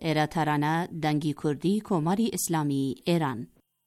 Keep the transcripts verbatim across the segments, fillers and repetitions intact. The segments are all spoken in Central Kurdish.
ایراترانه دنگی کردی کماری اسلامی ایران.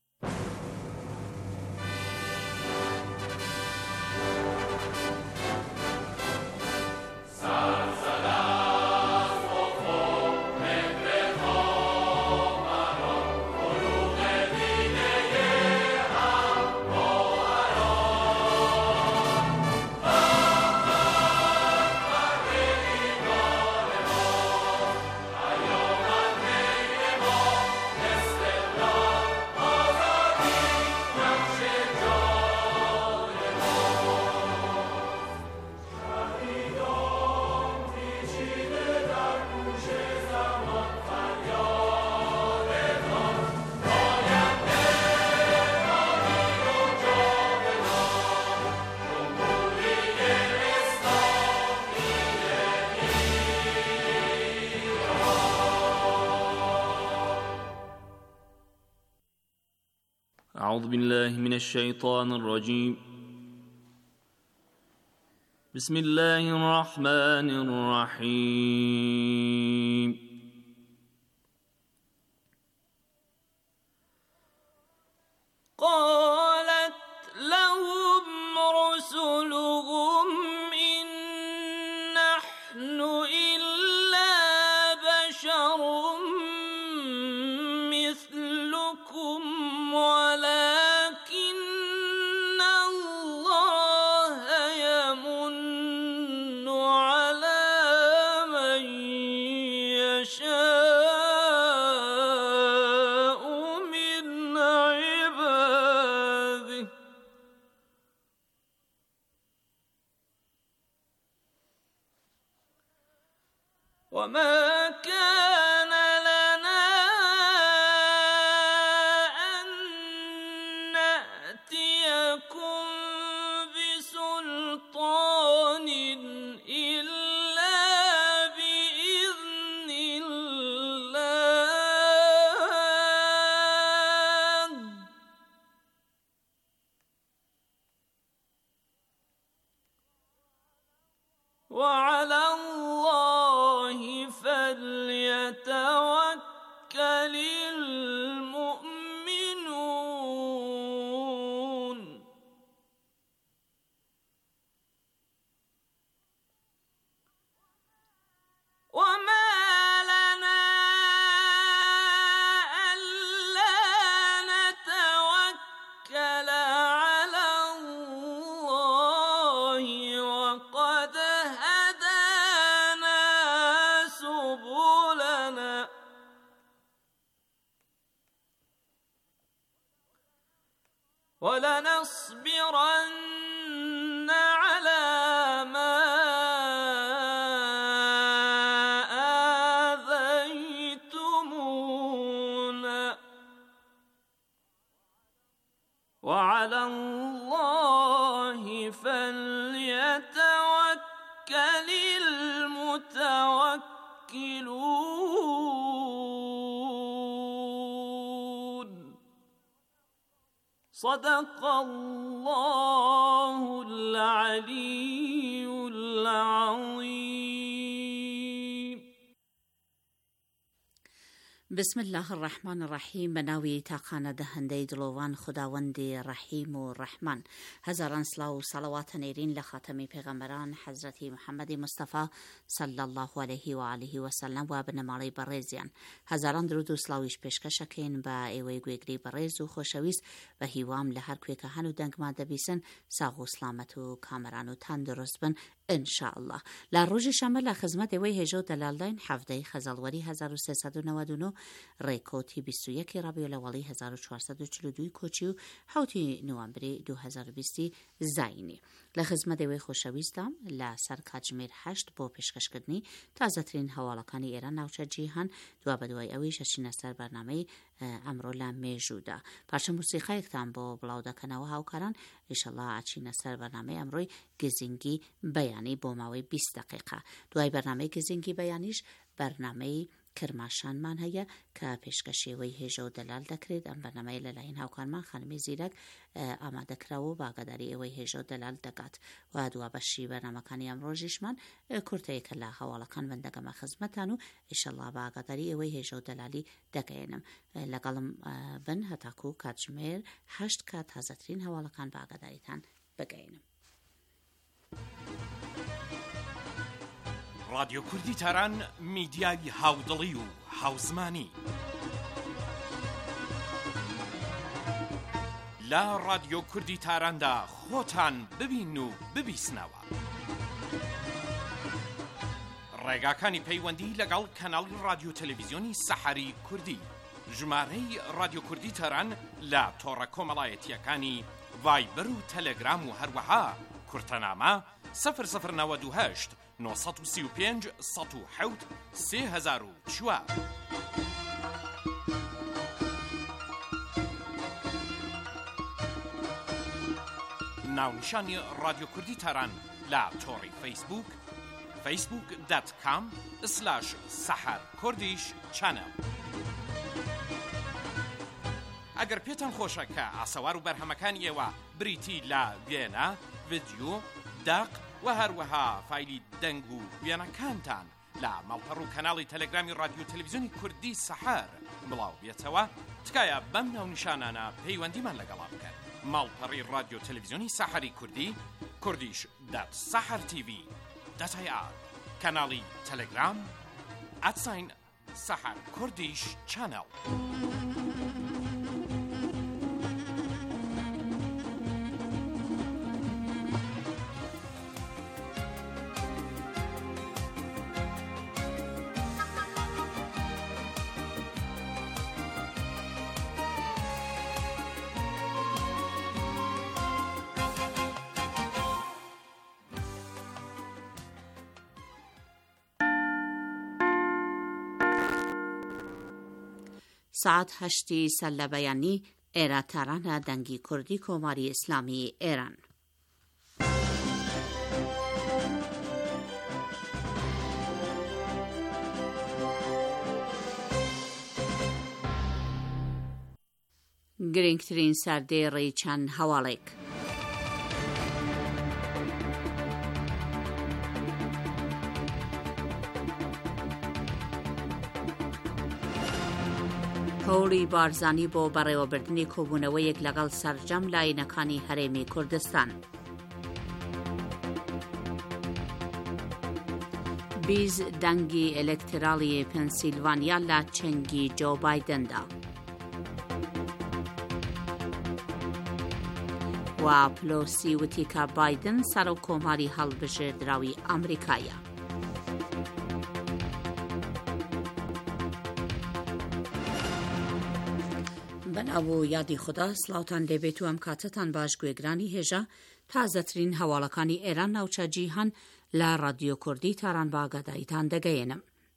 أعوذ بالله من الشيطان الرجيم. بسم الله الرحمن الرحيم. قالت لهم رسلهم إن نحن إلا بشر مثلكم ولكن الله يمن على من يشاء من عباده وما كان لنا أن نأتيكم بسلطان إلا بإذن الله وعلى الله فليتوكل المؤمنون وما لنا ألا نتوكل على الله وقد هدانا سبلنا ولنصبرن على ما آذيتمونا وعلى الله فليتوكل المتوكلون. صدق الله العلي العظيم. بسم الله الرحمن الرحیم. به ناوی تاقانه دهنده دلوان خداوند رحیم و رحمان. هزاران سلاو و صلوات نیرین لخاتم پیغمبران حضرت محمد مصطفی صلی الله علیه و آله و سلم و بنمالی بریزیان. هزاران درود و سلاویش پیشکش کین با ایوی گویگری بریز و خوشویست و هیوام لهر کوی که هنو دنگ ماده بیسن ساغ و سلامت و کامران و تندرست بن انشاءالله. لروج شامل خدمت وی هجو دلالدین هفته خزالوری هزار و سیصد و نود و نه ریکوتی بیست و یک ربیع الاولی هزار و چهارصد و چهل و دو کوچیو حوتی نوامبری دو هزار و بیست زاینی. لخدمت وی خوشویستم لسر کاجمیر هشت با پیشکش کردنی تازه ترین حوالکانی ایران نوچه جیهان دو بدوی اوی ششین سر برنامه امرولا میجودا. پرچم موسیقی اکتام با بلاودا کنوا هاوکاران انشالله اچین سر برنامه امروی گزینگی بیانی با موی بیست دقیقه. دوای برنامه گزینگی بیانیش برنامه کرماشانمان هەیە کە پێشکەشێوەی هێژە و دەلال دەکرێت. ئەم بەرنامەیە لەلایەن هاوکارمان خانمی زیرەک ئامادەکراوە و ئاگاداری ئەوەی هێژە و دەلال دەکات. و دووە بەشی بەرنامەکانی ئەمڕۆژیشمان کورتەیەکە لە هەواڵەکان بەندەگەمە خزمەتان و ئینشەڵڵا بە ئاگاداری ئەوەی هێژە و دەلالی دەگەێنم. لەگەڵم بن هەتاکو و کاتژمێر هەشت کات تازەترین هەواڵەکان بە ئاگاداریتان بگەێنم. رادیۆ کوردی تاران میدیای هاودڵی و هاوزمانی لە رادیۆ کوردی تاراندا خۆتان ببین و ببیسنەوە. ڕێگاکانی پەیوەندی لەگەڵ کەناڵی رادیۆ تەلەڤیزیۆنی سەحەری کوردی، ژمارەی رادیۆ کوردی تاران لە تۆڕە کۆمەڵایەتیەکانی ڤایبەر و تەلەگرام و هەروەها کورتەنامە سەفر سەفر نەوەد و هەشت نۆ سەد و سی و پێنج سەد و حەوت سێ هەزار و چوار. ناونیشانی رادیۆ کوردی تاران لە تۆڕی فەیسبوک فەیسبوک دات کام سلاش سەحەر کوردیش چەنەڵ. ئەگەر پێتان خۆشە کە ئاسەوار و بەرهەمەکانی ئێوە بریتی لە وێنە، ڤیدیۆ، داق و هەروەها فایلی دەنگ و وێنەکانتان لە ماڵپەڕ و کەناڵی تەلەگرامی رادیۆ تەلەڤیزیۆنی کوردی سەحەر بڵاو بێتەوە، تکایە بەم ناونیشانانە پەیوەندیمان لەگەڵا بکەن. ماڵپەڕی رادیۆ تەلەڤیزیۆنی سەحەری کوردی، کوردیش دات سەحەر تیڤی دات ئای ئار، کەناڵی تەلەگرام ئەتساین سەحەر کوردیش چەنەڵ. سعات هەشتی سەر لە بەیانی ئێرە تارانە دەنگی کوردی کۆماری ئیسلامی ئێران. گرنگترین سەردێڕی چەند هەواڵێک. هەوڵی بارزانی بۆ بەڕێوەبردنی کۆبوونەوەیەک لەگەڵ سەرجەم لاینەکانی هەرێمی کوردستان. بیز دەنگی ئێلێکترالی پێنسیلڤانیا لە چەنگی جۆ بایدندا. و پلۆسی وتی کە بایدن سەر و کۆماری هەڵبژێردراوی ئەمریکایە. بەناو یادی خوددا سلااوان لێبێت و ئەم کاتتان باش گوێگرانی هێژە تازەترین هەواڵەکانی ئێران ناوچە جیهان لە رادیۆ کوردی تاران بە ئاگاداریتان دەگەێنم.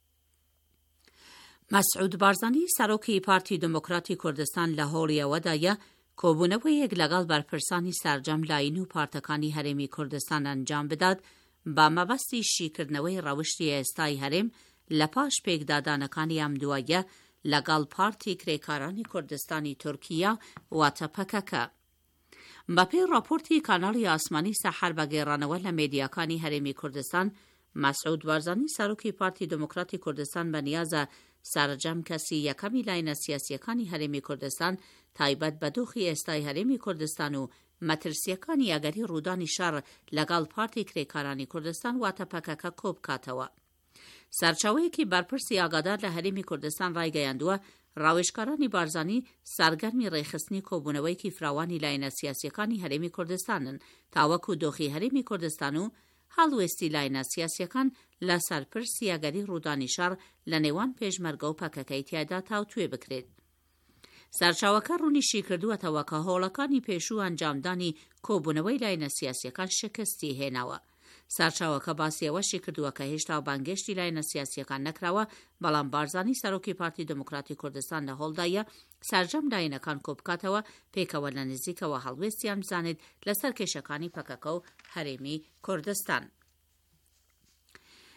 مەسعود بارزانی سەرۆکی پارتی دموکراتی کوردستان لە هۆڵی ئەوەدایە کۆبوونەوەیەک لەگەڵ بەرپرسانی سەرجەم لاین و پارتەکانی هەرێمی کوردستان ئەنجام بدات بە مەبەستی شیکردنەوەی ڕەوشتی ئێستای هەرێم لە پاش پێکدادانەکانی ئەم دوایە لەگەڵ پارتی کرێکارانی کوردستانی تورکیا واتە پەکەکە. بەپێی راپۆرتی کاناڵی ئاسمانی سەحەر بە گێڕانەوە لە مێدیاکانی هەرێمی کوردستان، مەسعود بارزانی سەرۆکی پارتی دموکراتی کوردستان بە نیازە سەرجەم کەسی یەکەمی لاینە سیاسیەکانی هەرێمی کوردستان تایبەت بە دۆخی ئێستای هەرێمی کوردستان و مەترسیەکانی ئەگەری ڕوودانی شەڕ لەگەڵ پارتی کرێکارانی کوردستان واتە پەکەکە کۆبکاتەوە. سەرچاوەیەکی بەرپرسی ئاگادار لە هەرێمی کوردستان ڕایگەیاندووە ڕاوێژکارانی بارزانی سەرگەرمی ڕێخستنی کۆبوونەوەیەکی فراوانی لاینە سیاسیەکانی هەرێمی کوردستانن تاوەکو دۆخی هەرێمی کوردستان و هەڵوێستی لاینە سیاسیەکان لە سەرپرسی ئەگەری ڕوودانی شەڕ لە نێوان پێشمەرگە و پەکەکەی تیایدا تاوتوێ بکرێت. سەرچاوەکە ڕوونیشی کردووەتەوە کە هۆڵەکانی پێشوو ئەنجامدانی کۆبوونەوەی لاینە سیاسیەکان شکستی هێناوە. سەرچاوەکە باسیەوەشی کردووە کە هێشتا بانگێشتی لاینە سیاسیەکان نەکراوە، بەڵام بارزانی سەرۆکی پارتی دموکراتی کوردستان لە هۆڵدایە سەرجەم لاینەکان کۆبکاتەوە پێکەوە لە نزیکەوە هەڵوێستیان بزانێت لەسەر کێشەکانی پەکەکە و هەرێمی کوردستان.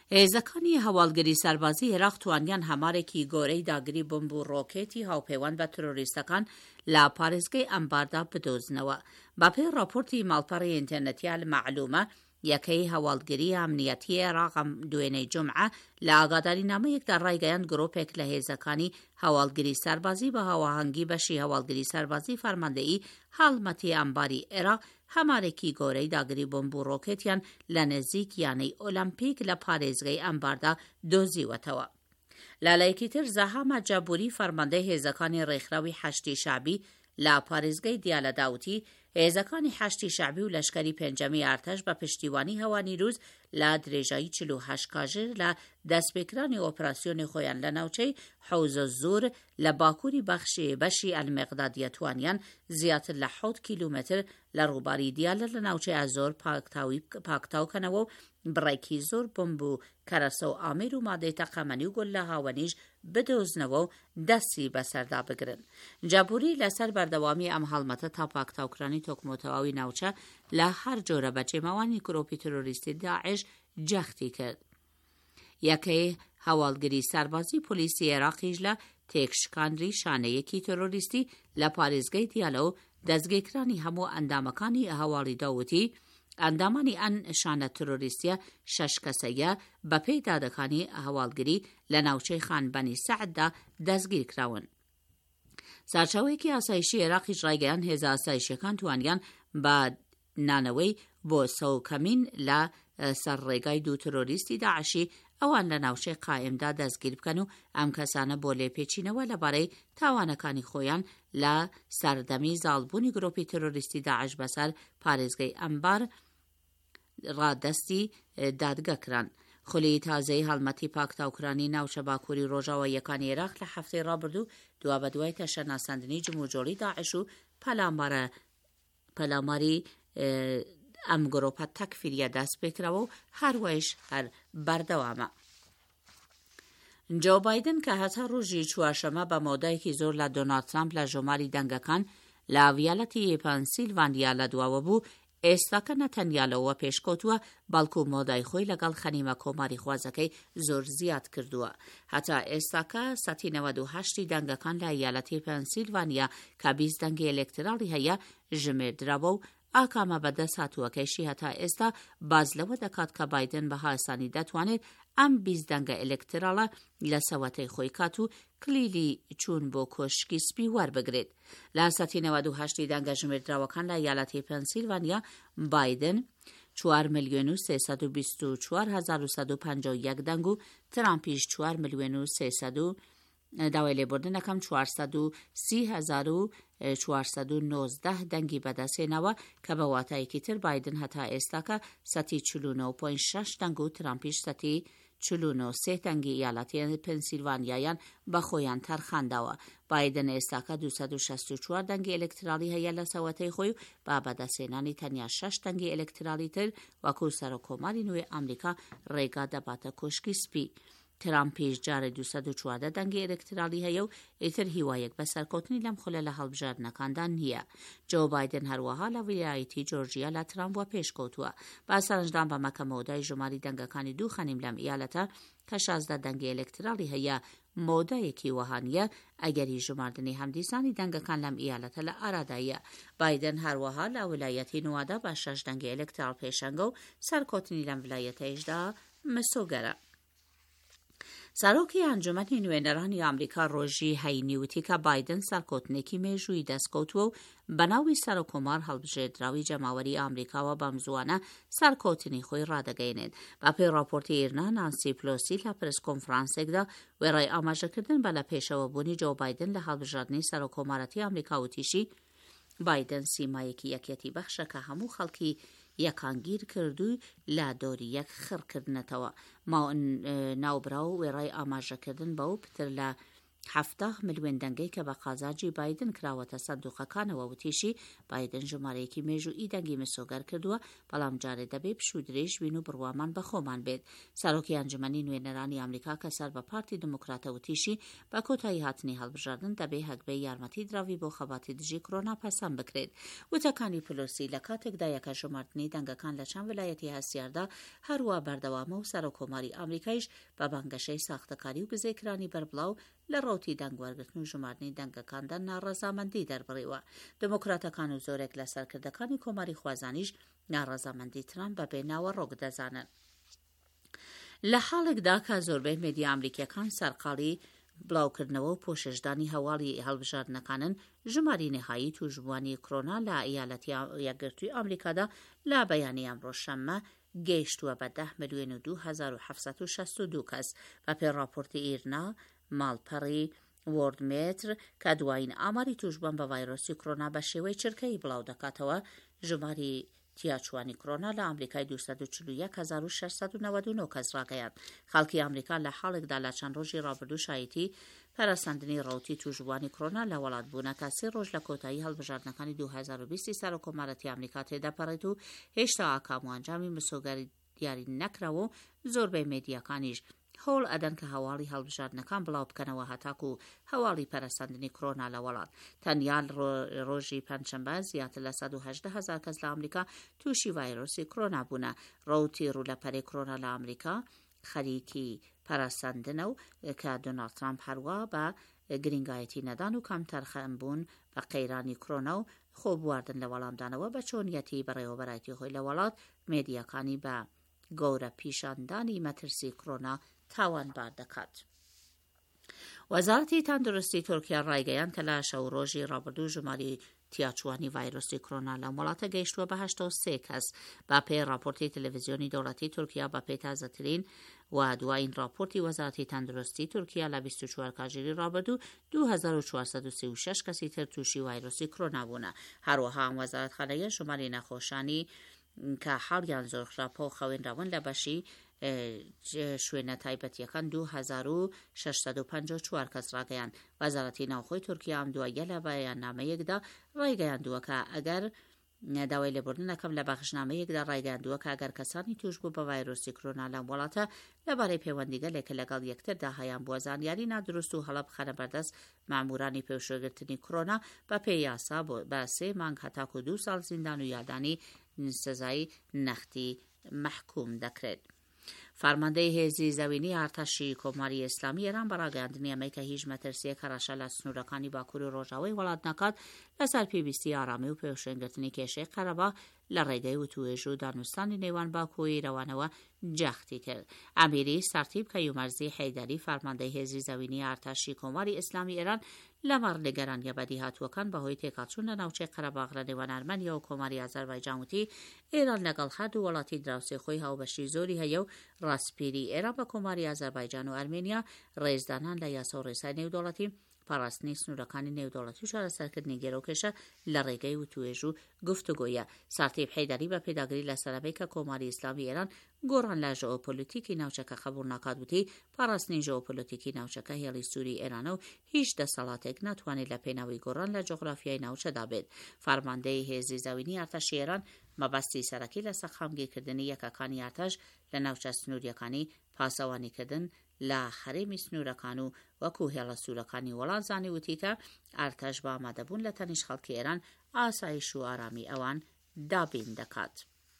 هێزەکانی هەواڵگری سەربازی عێراق توانیان هەمارێکی گۆرەی داگری بمب و ڕۆکێتی هاوپەیوەند بە ترۆریستەکان لە پارێزگای ئەمباردا بدۆزنەوە. بەپێی راپۆرتی ماڵپەڕی ئینتەرنێتی المەعلومە یەکەی هەواڵگری ئەمنیەتی عێراق دوێنەی جومعە لە ئاگادارینامەیەکدا ڕایگەیاند گرۆپێک لە هێزەکانی هەواڵگری سەربازی بە هاوەهەنگی بەشی هەواڵگری سەربازی فەرماندەیی هەڵمەتی ئەمباری عێراق هەمارێکی گۆرەی داگری بۆمب و ڕۆکێتیان لە نزیک یانەی ئۆلەمپیک لە پارێزگای ئەمباردا دۆزیوەتەوە. لالایەکی تر زەهامە جابوری فەرماندەی هێزەکانی ڕێکخراوی حەشتی شعبی لە پارێزگای دیالە داوتی هێزەکانی حەشتی شعبی و لەشکری پێنجەمی ئارتەش بە پشتیوانی هەوا نیروز لە درێژایی چل و هەشت کاژر لە دەستپێکرانی ئۆپراسیۆنی خۆیان لە ناوچەی حەوزە زۆر لە باکووری بەخشی بەشی ئەلمێغدادیە توانیان زیاتر لە حەوت کیلومتر لە ڕووباری دیالە لە ناوچەی ئازۆر پاکتاوکەنەوە و بڕێکی زۆر بمب و کەرەسە و ئامێر و مادەی تەقەمەنی و گۆل لە هاوەنیش بدۆزنەوە و دەستی بەسەردا بگرن. جابوری لەسەر بەردەوامی ئەم هەڵمەتە تا پاکتاوکرانی تۆکمۆتەواوی ناوچە لە هەر جۆرە بەجێمەوانی گرۆپی ترۆریستی داعش جەختی کرد. یەکەی هەواڵگری سەربازی پۆلیسی عێراقیش لە تێکشکاندری شانەیەکی ترۆریستی لە پارێزگای دیالە و دەستگیرکرانی هەموو ئەندامەکانی هەواڵی داوتی ئەندامانی ئەن شانە ترۆریستیە شەش کەسەیە بە پێی دادەکانی هەواڵگری لە ناوچەی خانبەنی سەعددا دەستگیر کراون. سەرچاوەیەکی ئاسایشی عێراقیش ڕایگەیاند هێزە ئاسایشیەکان توانیان بە نانەوەی بۆ سەوکەمین لە سەر ڕێگای دوو ترۆریستی داعشی ئەوان لە ناوچەی قائمدا دەستگیر بکەن و ئەم کەسانە بۆ لێپێچینەوە لەبارەی تاوانەکانی خۆیان لە سەردەمی زاڵبوونی گرۆپی ترۆریستی داعش بەسەر پارێزگای ئەمبار ڕادەستی دادگەکران. خولەی تازەی هەڵمەتی پاکتاوکرانی ناوچە باکووری ڕۆژاوە یەکانی عێراق لە هەفتەی ڕابردوو دوا بە دوای تەشەناساندنی جموجۆڵی داعش و پەلاماری ئەم گرۆپە تەکفیریە دەست پێکراوە و هەروەیش هەر بەردەوامە. جۆ بایدن کە هەتا ڕۆژی چوارشەمە بە مۆدایەکی زۆر لە دۆناڵد ترامپ لە ژۆماری دەنگەکان لە ڤیالەتی پەنسیلڤانیا لە دواوە بوو، ئێستاکە نەتەنیالەوە پێشکەوتووە بەڵکو مۆدای خۆی لەگەڵ خەنیمە کۆماری خوازەکەی زۆر زیاد کردووە. هەتا ئێستاکە سەتی نەوەد و هەشتی دەنگەکان لە یالەتی پەنسیلڤانیا کە بیست دەنگی ئێلێکتراڵی هەیە ژمێردراوە و ئاکامە بەدەست هاتووەکەیشی هەتا ئێستا باز لەوە دەکات کە بایدن بە هاسانی دەتوانێت ئەم بیست دەنگە ئێلێکتراڵە لە سەوەتەی خۆی کات و کلیلی چوون بۆ کۆشکی سپی وەربگرێت. لە سەتی نەوەد و هەشتی دەنگە ژمێردراوەکان لە یالەتی پەنسیلڤانیا بایدن چوار ملیۆن و سێسەد و بیست و چوار هەزار و سەد و پەنجا و یەک دەنگ و ترامپیش چوار ملیۆن و سێسەد و داوای لێبوردنەکەم چوارسەد و سی هەزار و چوارسەد و نۆزدە دەنگی بەدەستێنەوە کە بە واتایەکی تر بایدن هەتا ئێستاکە سەتی چل و نۆ پۆینت شەش دەنگ و ترامپیش سەتی چل و نۆ سێ دەنگی یاڵەتی پەنسیلڤانیایان بە خۆیان تەرخانداوە. بایدن ئێستاکە دووسەد و شەست و چوار دەنگی ئێلێکتراڵی هەیە لە سەوەتەی خۆی و با بەدەستێنانی تەنیا شەش دەنگی ئێلێکتراڵی تر وەکو سەرۆکۆماری نوێی ئەمریکا ڕێگا دەباتە کۆشکی سپی. ترامپیش جارێ دووسەد و چواردە دەنگی ئێلێکتراڵی هەیە و ئیتر هیوایەک بە سەرکەوتنی لەم خولە لە هەڵبژاردنەکاندا نییە. جۆ بایدن هەروەها لە ویلایەتی جۆرجیا لە ترامپ پێشکەوتووە. با سەرنجدان بە مەکەمەودای ژماری دەنگەکانی دوو خەنیم لەم ئیالەتە کە شازدە دەنگی ئێلێکتراڵی هەیە مۆدایەکی وەهانیە ئەگەری ژماردنی هەمدیسانی دەنگەکان لەم ئیالەتە لە ئاراداییە. بایدن هەروەها لە ویلایەتی نوادا بە شەش دەنگی ئێلێکتراڵ پێشەنگە و سەرکەوتنی لەم ویلایەتەیشدا مسۆگەرە. سەرۆکی ئەنجومەنی نوێنەرانی ئەمریکا ڕۆژی هەینی وتی کە بایدن سەرکەوتنێکی مێژووی دەستکەوتووە و بەناوی سەرۆکۆمار هەڵبژێردراوی جەماوەری ئەمریکاوە بەم زوانە سەرکەوتنی خۆی ڕادەگەیەنێت. بەپێی راپۆرتی ئێرنا نانسی پلۆسی لە پرس کۆنفرانسێکدا وێڕای ئاماژەکردن بە لە پێشەوە بوونی جۆ بایدن لە هەڵبژاردنی سەرۆکۆمارەتی ئەمریکا وتیشی بایدن سیمایەکی یەکێتی بەخشە کە هەموو خەڵکی یەکانگیر کردووی لا دۆری یەک خڕکردنەتەوە. ناوبراو وێڕای ئاماژەکردن بەو پتر لە هەفتە ملیۆن دەنگەی کە بە قازاجی بایدن کراوەتە سندوقەکانەوە وتیشی بایدن ژمارەیەکی مێژوئی دەنگی مسۆگەر کردووە بەڵام جارێ دەبێ پشوو درێژ وین و بڕوامان بەخۆمان بێت. سەرۆکی ئەنجومەنی نوێنەرانی ئەمریکا کە سەر بە پارتی دموکراتە وتیشی بە کۆتایی هاتنی هەڵبژاردن دەبێ هەگبەی یارمەتی دراوی بۆ خەباتی دژی کۆرۆنا پەسەند بکرێت. وتەکانی پلۆسی لە کاتێکدا یەکە ژمارتنی دەنگەکان لە چەند ویلایەتی هەستیاردا هەروە بەردەوامە و سەرۆکۆماری ئەمریکایش بە بانگەشەی ساختەکاری و بزەیکرانی بەربڵاو لە ڕوتی دەنگوەرگرتن و ژمارنی دەنگەکاندا ناڕەزامەندی دەربڕیوە. دموکراتەکان و زۆرێک لە سەرکردەکانی کۆماری خوازانیش ناڕەزامەندی ترامپ بەبێ ناوە ڕۆک دەزانن. لە حاڵێکدا کە زۆربەی مێدیا ئەمریکیەکان سەرقاڵی بڵاوکردنەوە و پۆشەشدانی هەواڵی هەڵبژاردنەکانن، ژماری نهایی توشبووانی کۆرۆنا لە ئیالەتی یەکگرتووی ئەمریکادا لە بەیانی ئەمڕۆ شەممە گەیشتووە بە دە ملیۆن و دوو هەزار و حەفسەد و شەست و دوو کەس بە پێی راپۆرتی ئیرنا ماڵپەڕی وۆردمێتر کە دوایین ئاماری توشبوون بە ڤایرۆسی کۆرۆنا بە شێوەی چرکەی بڵاو دەکاتەوە. ژماری تیاچوانی کۆرۆنا لە ئەمریکای دووسەد و چل و یەک هەزار و شەشسەد و نەوەد و نۆ کەس ڕاگەیاند. خەڵکی ئەمریکا لە حاڵێکدا لە چەند ڕۆژی ڕابردوو شایەتی پەرەسەندنی ڕەوتی توشبووانی کۆرۆنا لە وڵات بوونەکە سێ ڕۆژ لە کۆتایی هەڵبژاردنەکانی دوو هەزار و بیست سەرۆکۆمارەتی ئەمریکا تێدەپەڕێت و هێشتا ئاکام و ئەنجامی مسۆگەری دیاری نەکراوە و زۆربەی مێدیاکانیش هەوڵ ئەدەن کە هەواڵی هەڵبژاردنەکان بڵاو بکەنەوە هەتاکو و هەواڵی پەرەسەندنی کۆرۆنا لە وڵات. تەنیا ڕۆژی پەنجشەمبە زیاتر لە سەد و هەژدە هەزار کەس لە ئەمریکا تووشی ڤایرۆسی کۆرۆنا بوونە. ڕەوتی ڕوولەپەرەی کۆرۆنا لە ئەمریکا خەریکی پەرەسەندنە و کە دۆناڵد ترامپ هەروە بە گرنگایەتی نەدان و کەم تەرخەم بوون بە قەیرانی کۆرۆنا و خۆبواردن لە وەڵامدانەوە بە چۆنیەتی بەڕێوەبەرایەتی خۆی لە وڵات مێدیاکانی بە گەورە پیشاندانی مەترسی کۆرۆنا تاوانبار دەکات. وەزارەتی تەندروستی تورکیا ڕایگەیاند کە لە شەو ڕۆژی ڕابردوو ژماری تیاچوانی ڤایرۆسی کۆرۆنا لە وڵاتە گەیشتووە بە هەشتا و سێ کەس با پێی راپۆرتی تەلەڤیزیۆنی دەوڵەتی تورکیا بە پێی تازەترین و دوایین راپۆرتی وەزارەتی تەندروستی تورکیا لە بیست و چوار کاژێری ڕابردوو دوو هەزار و چوارسەد و سی و شەش کەسی تر تووشی ڤایرۆسی کۆرۆنا بوونە. هەروەها ئەم وەزارەتخانەیە ژماری نەخۆشانی کە حاڵیان زۆر خراپە و خەوێنراون لە بەشی شوێنە تایبەتیەکان دوو هەزار و شەشسەد و پەنجا و چوار کەس ڕاگەیاند. وەزارەتی ناوخۆی تورکیا ئەم دواییە لە بەیاننامەیەکدا ڕایگەیاندووە کە ئەگەر داوای لێبوردنەکەم لە بەخشنامەیەکدا ڕایگەیاندووە کە ئەگەر کەسانی توشبوو بە ڤایرۆسی کۆرۆنا لەم وڵاتە لەبارەی پەیوەندیگەلێکە لەگەڵ یەکتردا هەیان بووە زانیاری نادروست و هەڵە بخەنە بەردەست مامورانی پێشێگرتنی کۆرۆنا بە پێی یاسا بە سێ مانگ هەتاکو دوو ساڵ زیندان و یادانی سزای نەختی محکوم دەکرێت. فەرماندەی هێزی زەوینی ئارتەشی کۆماری ئیسلامی ئێران بە ڕاگەیاندنی ئەمەی کە هیچ مەترسیەک هەڕەشە لە سنوورەکانی باکوور و ڕۆژاوای وڵات ناکات لەسەر پێویستی ئارامی و پێشێنگرتنی کێشەی قەرەباغ لە ڕێگەی وتوێژ و دانوستانی نێوان باکوور و ئێرەوانەوە جەختی کرد. ئەمیری سەرتیب کەیومەرزی حەیدەری فەرماندەی هێزی زەوینی ئارتەشی کۆماری ئیسلامی ئێران لەمەڕ لەگەرانیە بەدیهاتووەکان بەهۆی تێکەچوون لە ناوچەی قەرەباغ لە نێوان ئەرمەنیا و کۆماری ئازەربایجان وتی ئێران لەگەڵ هەردوو وڵاتی دراوسێ خۆی هاوبەشی زۆری هەیە و ڕاستپیری ئێران بە کۆماری ئازەربایجان و ئەرمێنیا ڕێزدانان لە یاسا و ڕێسای نێودەوڵەتی پاراستنی سنوورەکانی نێودەوڵەتی و چارەسەرکردنی گێرەوکێشە لە ڕێگەی وتوێژ و گفتوگۆیە. سەرتیب حەیدەری بە پێداگری لە سەرەبەی کە کۆماری ئیسلامی ئێران گۆڕان لە ژئۆپۆلیتیکی ناوچەکە خەبوور ناکات وتی پاراستنی ژئۆپۆلیتیکی ناوچەکە هێڵی سووری ئێرانە و هیچ دەسەڵاتێک ناتوانێت لە پێناوی گۆڕان لە جوغرافیای ناوچەدا بێت. فەرماندەی هێزی زەوینی ئارتەشی ئێران مەبەستی سەرەکی لە سەرخامگیرکردنی یەکەکانی ئارتەش لە ناوچە سنووریەکانی پاسەوانیکردن لە خەرێمی سنوورەکان و وەکو هێڵە سوورەکانی وڵات زانی وتی کە ئارتەش بە ئامادەبوون لە تەنیش خەڵکی ئێران ئاسایش و ئارامی ئەوان دابین دەکات.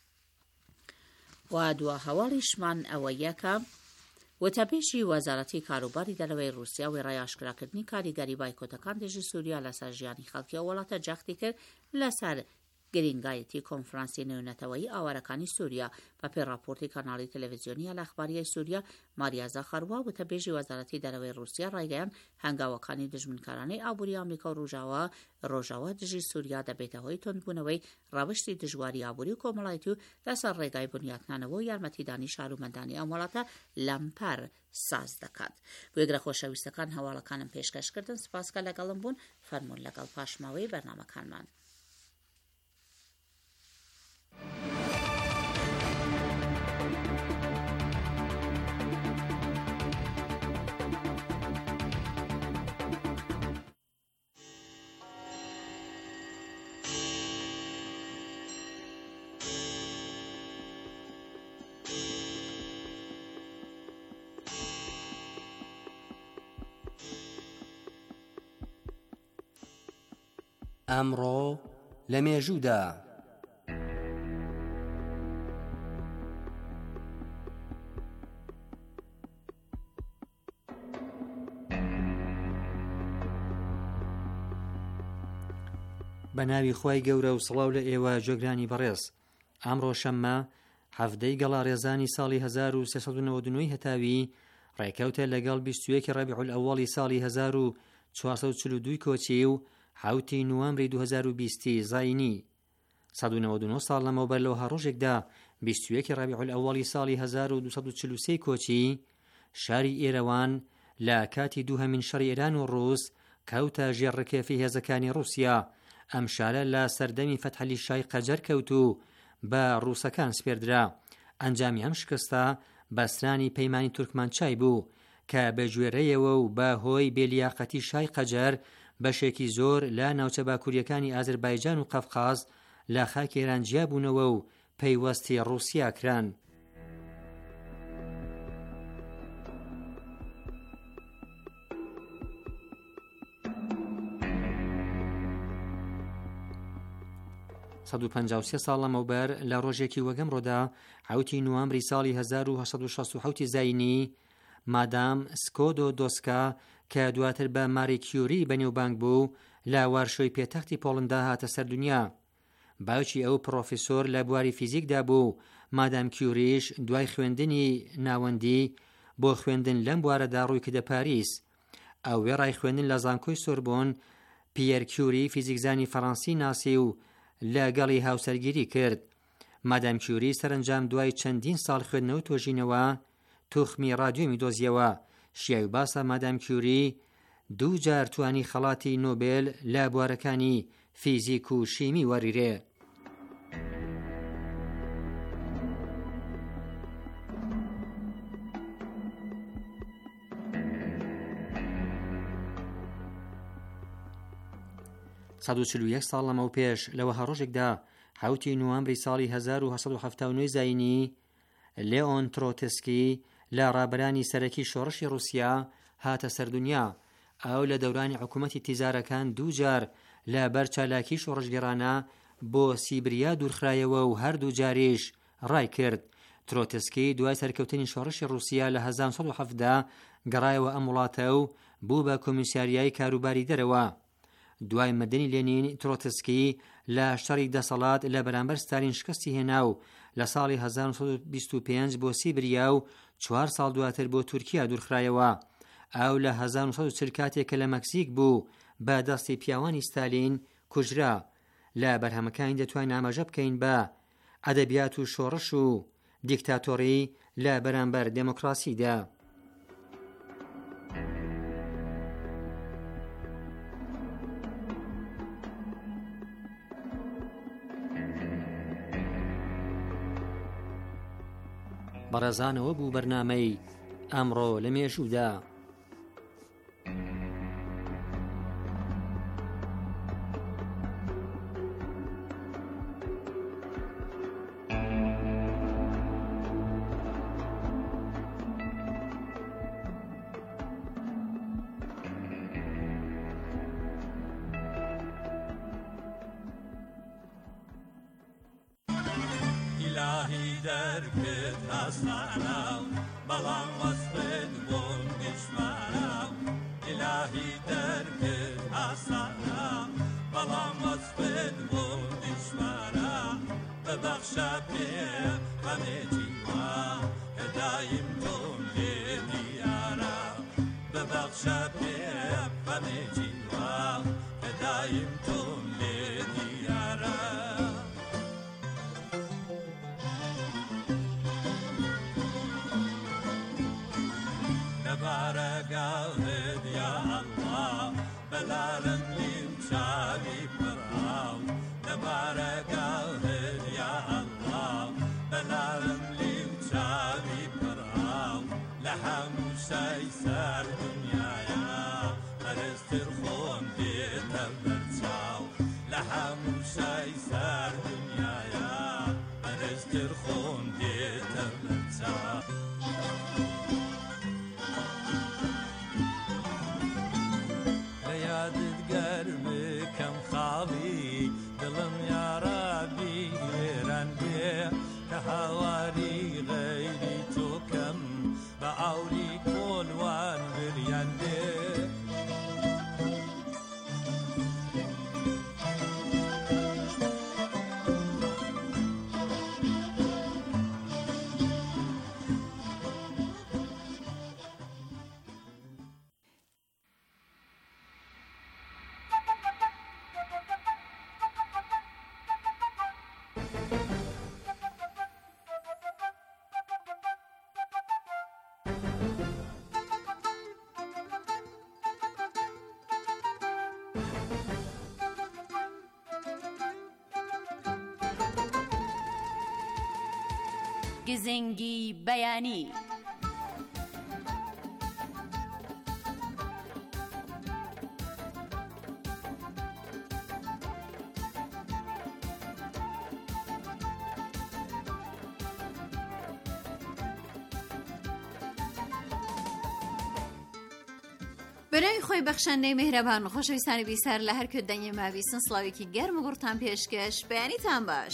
و دووە هەواڵیشمان ئەوە یەکە وتەبێژی وەزارەتی کاروباری دەرەوەی رووسیا و ڕایاشکراکردنی کاریگەری بایکۆتەکان دژی سووریا لەسەر ژیانی خەڵکی ئەو وڵاتە جەختی کرد لەسەر گرنگایەتی کۆنفرانسی نێونەتەوەیی ئاوارەکانی سووریا. بە پێی راپۆرتی کاناڵی تەلەڤیزیۆنی ئەخباریای سووریا ماریازا خەروە وتەبێژی وەزارەتی دەرەوەی رووسیا ڕایگەیاند هەنگاوەکانی دژمنکارانەی ئابووری ئەمریکا و ڕۆژاوا ڕۆژاوا دژی سووریا دەبێتە هۆی تۆندبوونەوەی ڕاوشتی دژواری ئابووری و کۆمەڵایەتی و لەسەر ڕێگای بنیاتنانەوە و یارمەتیدانی شارومەندانی ئەم وڵاتە لەمپەر ساز دەکات. بۆیگرە خۆشەویستەکان هەواڵەکانم پێشکەشکردن سپاسکە لەگەڵم بوون فەرموون لەگەڵ پاشماوەی بەرنامەکانمان. ئەمڕۆ لە مێژوودا بە ناوی خۆی گەورە و سڵاو لە ئێوە جۆگرانی بەڕێز. ئەمڕۆ شەممە هەفتەی گەڵا ڕێزانی ساڵی هەزار و سێسەد و نەوەت و نۆ هەتاوی ڕێکەوتە لەگەڵ بیست و یەکی ڕەبیع الئەوەڵی ساڵی هەزار و چوارسەد و چل و دوو کۆچی و حوتی نوامبری دوو هەزار و بیستی زاینی. سەد و نەوەت و نۆ ساڵ لەمەوبەر لەوە ڕۆژێکدا بیست و یەکی ڕەبیع الئەوەڵی ساڵی هەزار و دووسەد و چل و سێ کۆچی شاری ئێرەوان لە کاتی دووهەمین شەڕی ئێران و ڕووس کەوتە ژێڕکێفی هێزەکانی رووسیا. ئەم شارە لە سەردەمی فەتحەلی شای قەجەر کەوت و بە ڕووسەکان سپێردرا. ئەنجامی ئەم شکستە بەسترانی پەیمانی تورکمانچای بوو کە بەگوێرەیەوە و بە هۆی بێلیاقەتی شای قەجەر بەشێکی زۆر لە ناوچە باکووریەکانی ئازەربایجان و قەفقاز لە خاکی ئێران جیا بوونەوە و پەیوەستی ڕووسیا کران. سەد و پەنجا و سێ ساڵ لەمەوبەر لە ڕۆژێکی وەگەمڕۆدا حوتی نوامبری ساڵی هەزار و هەشت سەد و شەست و حوتی زاینی مادام سکۆدۆ دۆسکا کە دواتر بە ماری کیوری بەنێوبانگ بوو لە وارشۆی پێتەختی پۆڵندا هاتە سەردونیا. باوکی ئەو پرۆفیسۆر لە بواری فیزیکدا بوو. مادام کیوریش دوای خوێندنی ناوەندی بۆ خوێندن لەم بوارەدا ڕووی کردە پاریس. ئەو وێڕای خوێندن لە زانکۆی سۆربۆن پیەر کیوری فیزیکزانی فەڕەنسی ناسی و لەگەڵی هاوسەرگیری کرد. مادام کیوری سەرنجام دوای چەندین ساڵ خوێندنەوە تۆژینەوە توخمی ڕادیۆمی دۆزیەوە. شیای و باسە مادام کیوری دوو جار توانی خەڵاتی نۆبێل لە بوارەکانی فیزیک و شیمی وەریرێ. سەد و چل و یەک ساڵ لەمەو پێش لەوە هەڕۆژێکدا حوتی نوامبری ساڵی هەزار و هەشت سەد و هەفتاد و نۆ زاینی لێئۆن ترۆتسکی لە ڕابەرانی سەرەکی شۆڕشی رووسیا هاتە سەردونیا. ئەو لە دەورانی حکوومەتی تیزارەکان دوو جار لە بەر چالاکی شۆڕشگەرانە بۆ سیبریا دوورخرایەوە و هەردوو جاریش ڕای کرد. ترۆتسکی دوای سەرکەوتنی شۆڕشی رووسیا لە هەزار و سەد و حەفت گەڕایەوە ئەم وڵاتە و بوو بە کۆمیساریای کاروباری دەرەوە. دوای مردنی لێنین ترۆتسکی لە شەڕی دەسەڵات لە بەرامبەر ستالین شکستی هێنا و لە ساڵی هەزار و سەد و بیست و پێنج بۆ سیبریا و چوار ساڵ دواتر بۆ تورکیا دوورخرایەوە. ئەو لە هەزار و سەد و چل کاتێک لە مەکسیک بوو بە دەستی پیاوانی ستالین کوژرا. لە بەرهەمەکانی دەتوانین ئاماژە بکەین بە ئەدەبیات و شۆڕش و دیکتاتۆری لە بەرامبەر دموکراسیدا. بەڕێزانەوە بوو بەرنامەی ئەمڕۆ لە مێژوودا. İlahi derket hasanam, balam vasfed bun düşmanam. İlahi derket hasanam, balam vasfed bun düşmanam. Bebaxşa peye game civa, hedayim cumle diyara. Bebaxşa peye game civa, hedayim cumle diyara. بارگاهت یا الله بلالم لیم شادی پراو بارگاهت یا الله بلالم لیم شادی پراو لحم شای سر دنیایا پرستر خون دیت برچاو لحم شای سر دنیایا پرستر خون دیت برچاو خاڵی گزنگی بەیانی. بەناوی خۆی بەخشەندەی میهرەبان و خۆشەویستانی بیسەر لە هەر کوێ دەنگی ماویستن سڵاوێکی گەرم و گوڕتان پێشکەش. بەیانیتان باش.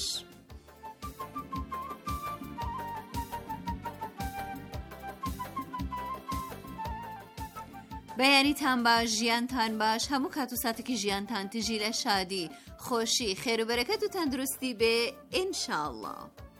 بەیانیتان باش، ژیانتان باش، هەموو کات و ساتێکی ژیانتان تژی لە شادی، خۆشی، خێر و بەرەکەت و تەندروستی بێ ئینشاءالله.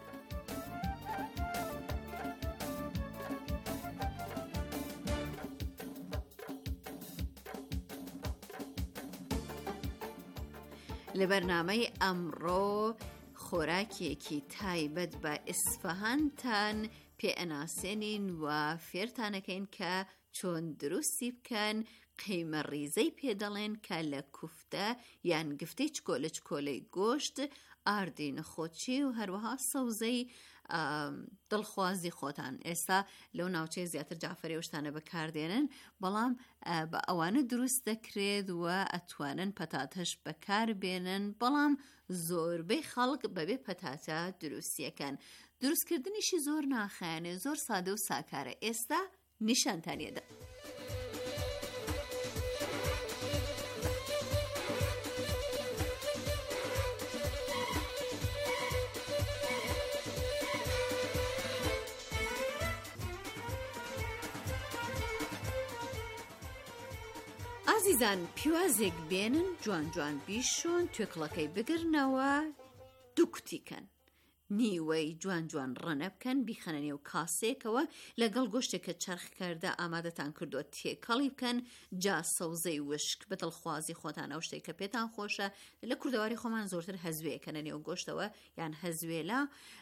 لە بەرنامەی ئەمڕۆ خۆراکێکی تایبەت بە ئیسفەهانتان پێ ئەناسێنین و فێرتانەکەین کە چۆن دروستی بکەن، قەیمە ڕیزەی پێ دەڵێن کە لە کوفتە یان گفتەی چکۆلە چکۆلەی گۆشت، ئاردی نەخۆچی و هەروەها سەوزەی دڵخوازی خۆتان. ئێستا لەو ناوچەی زیاتر جافەرێ وشتانە بەکاردێنن، بەڵام بە ئەوانە دروست دەکرێت و ئەتوانن پەتاتەش بەکار بێنن، بەڵام زۆربەی خەڵک بەبێ پەتاتە دروستیەکەن. دروستکردنیشی زۆر ناخایەنێ، زۆر سادە و ساکارە. ئێستا نیشانتانیەدا. ئازیزان، پیوازێک بێنن، جوان جوان بیشۆن، توێکڵەکەی بگرنەوە، دوو کوتیکەن، نیوەی جوان جوان ڕەنە بکەن، بیخەنە نێو کاسێکەوە، لەگەڵ گۆشتێکە چەرخ کردە ئامادەتان کردووە تێکەڵی بکەن، جا سەوزەی وشک بە دڵخوازی خۆتان، ئەو شتێک کە پێتان خۆشە. لە کوردەواری خۆمان زۆرتر هەزوێکەنە نێو گۆشتەوە یان هەزوێلا.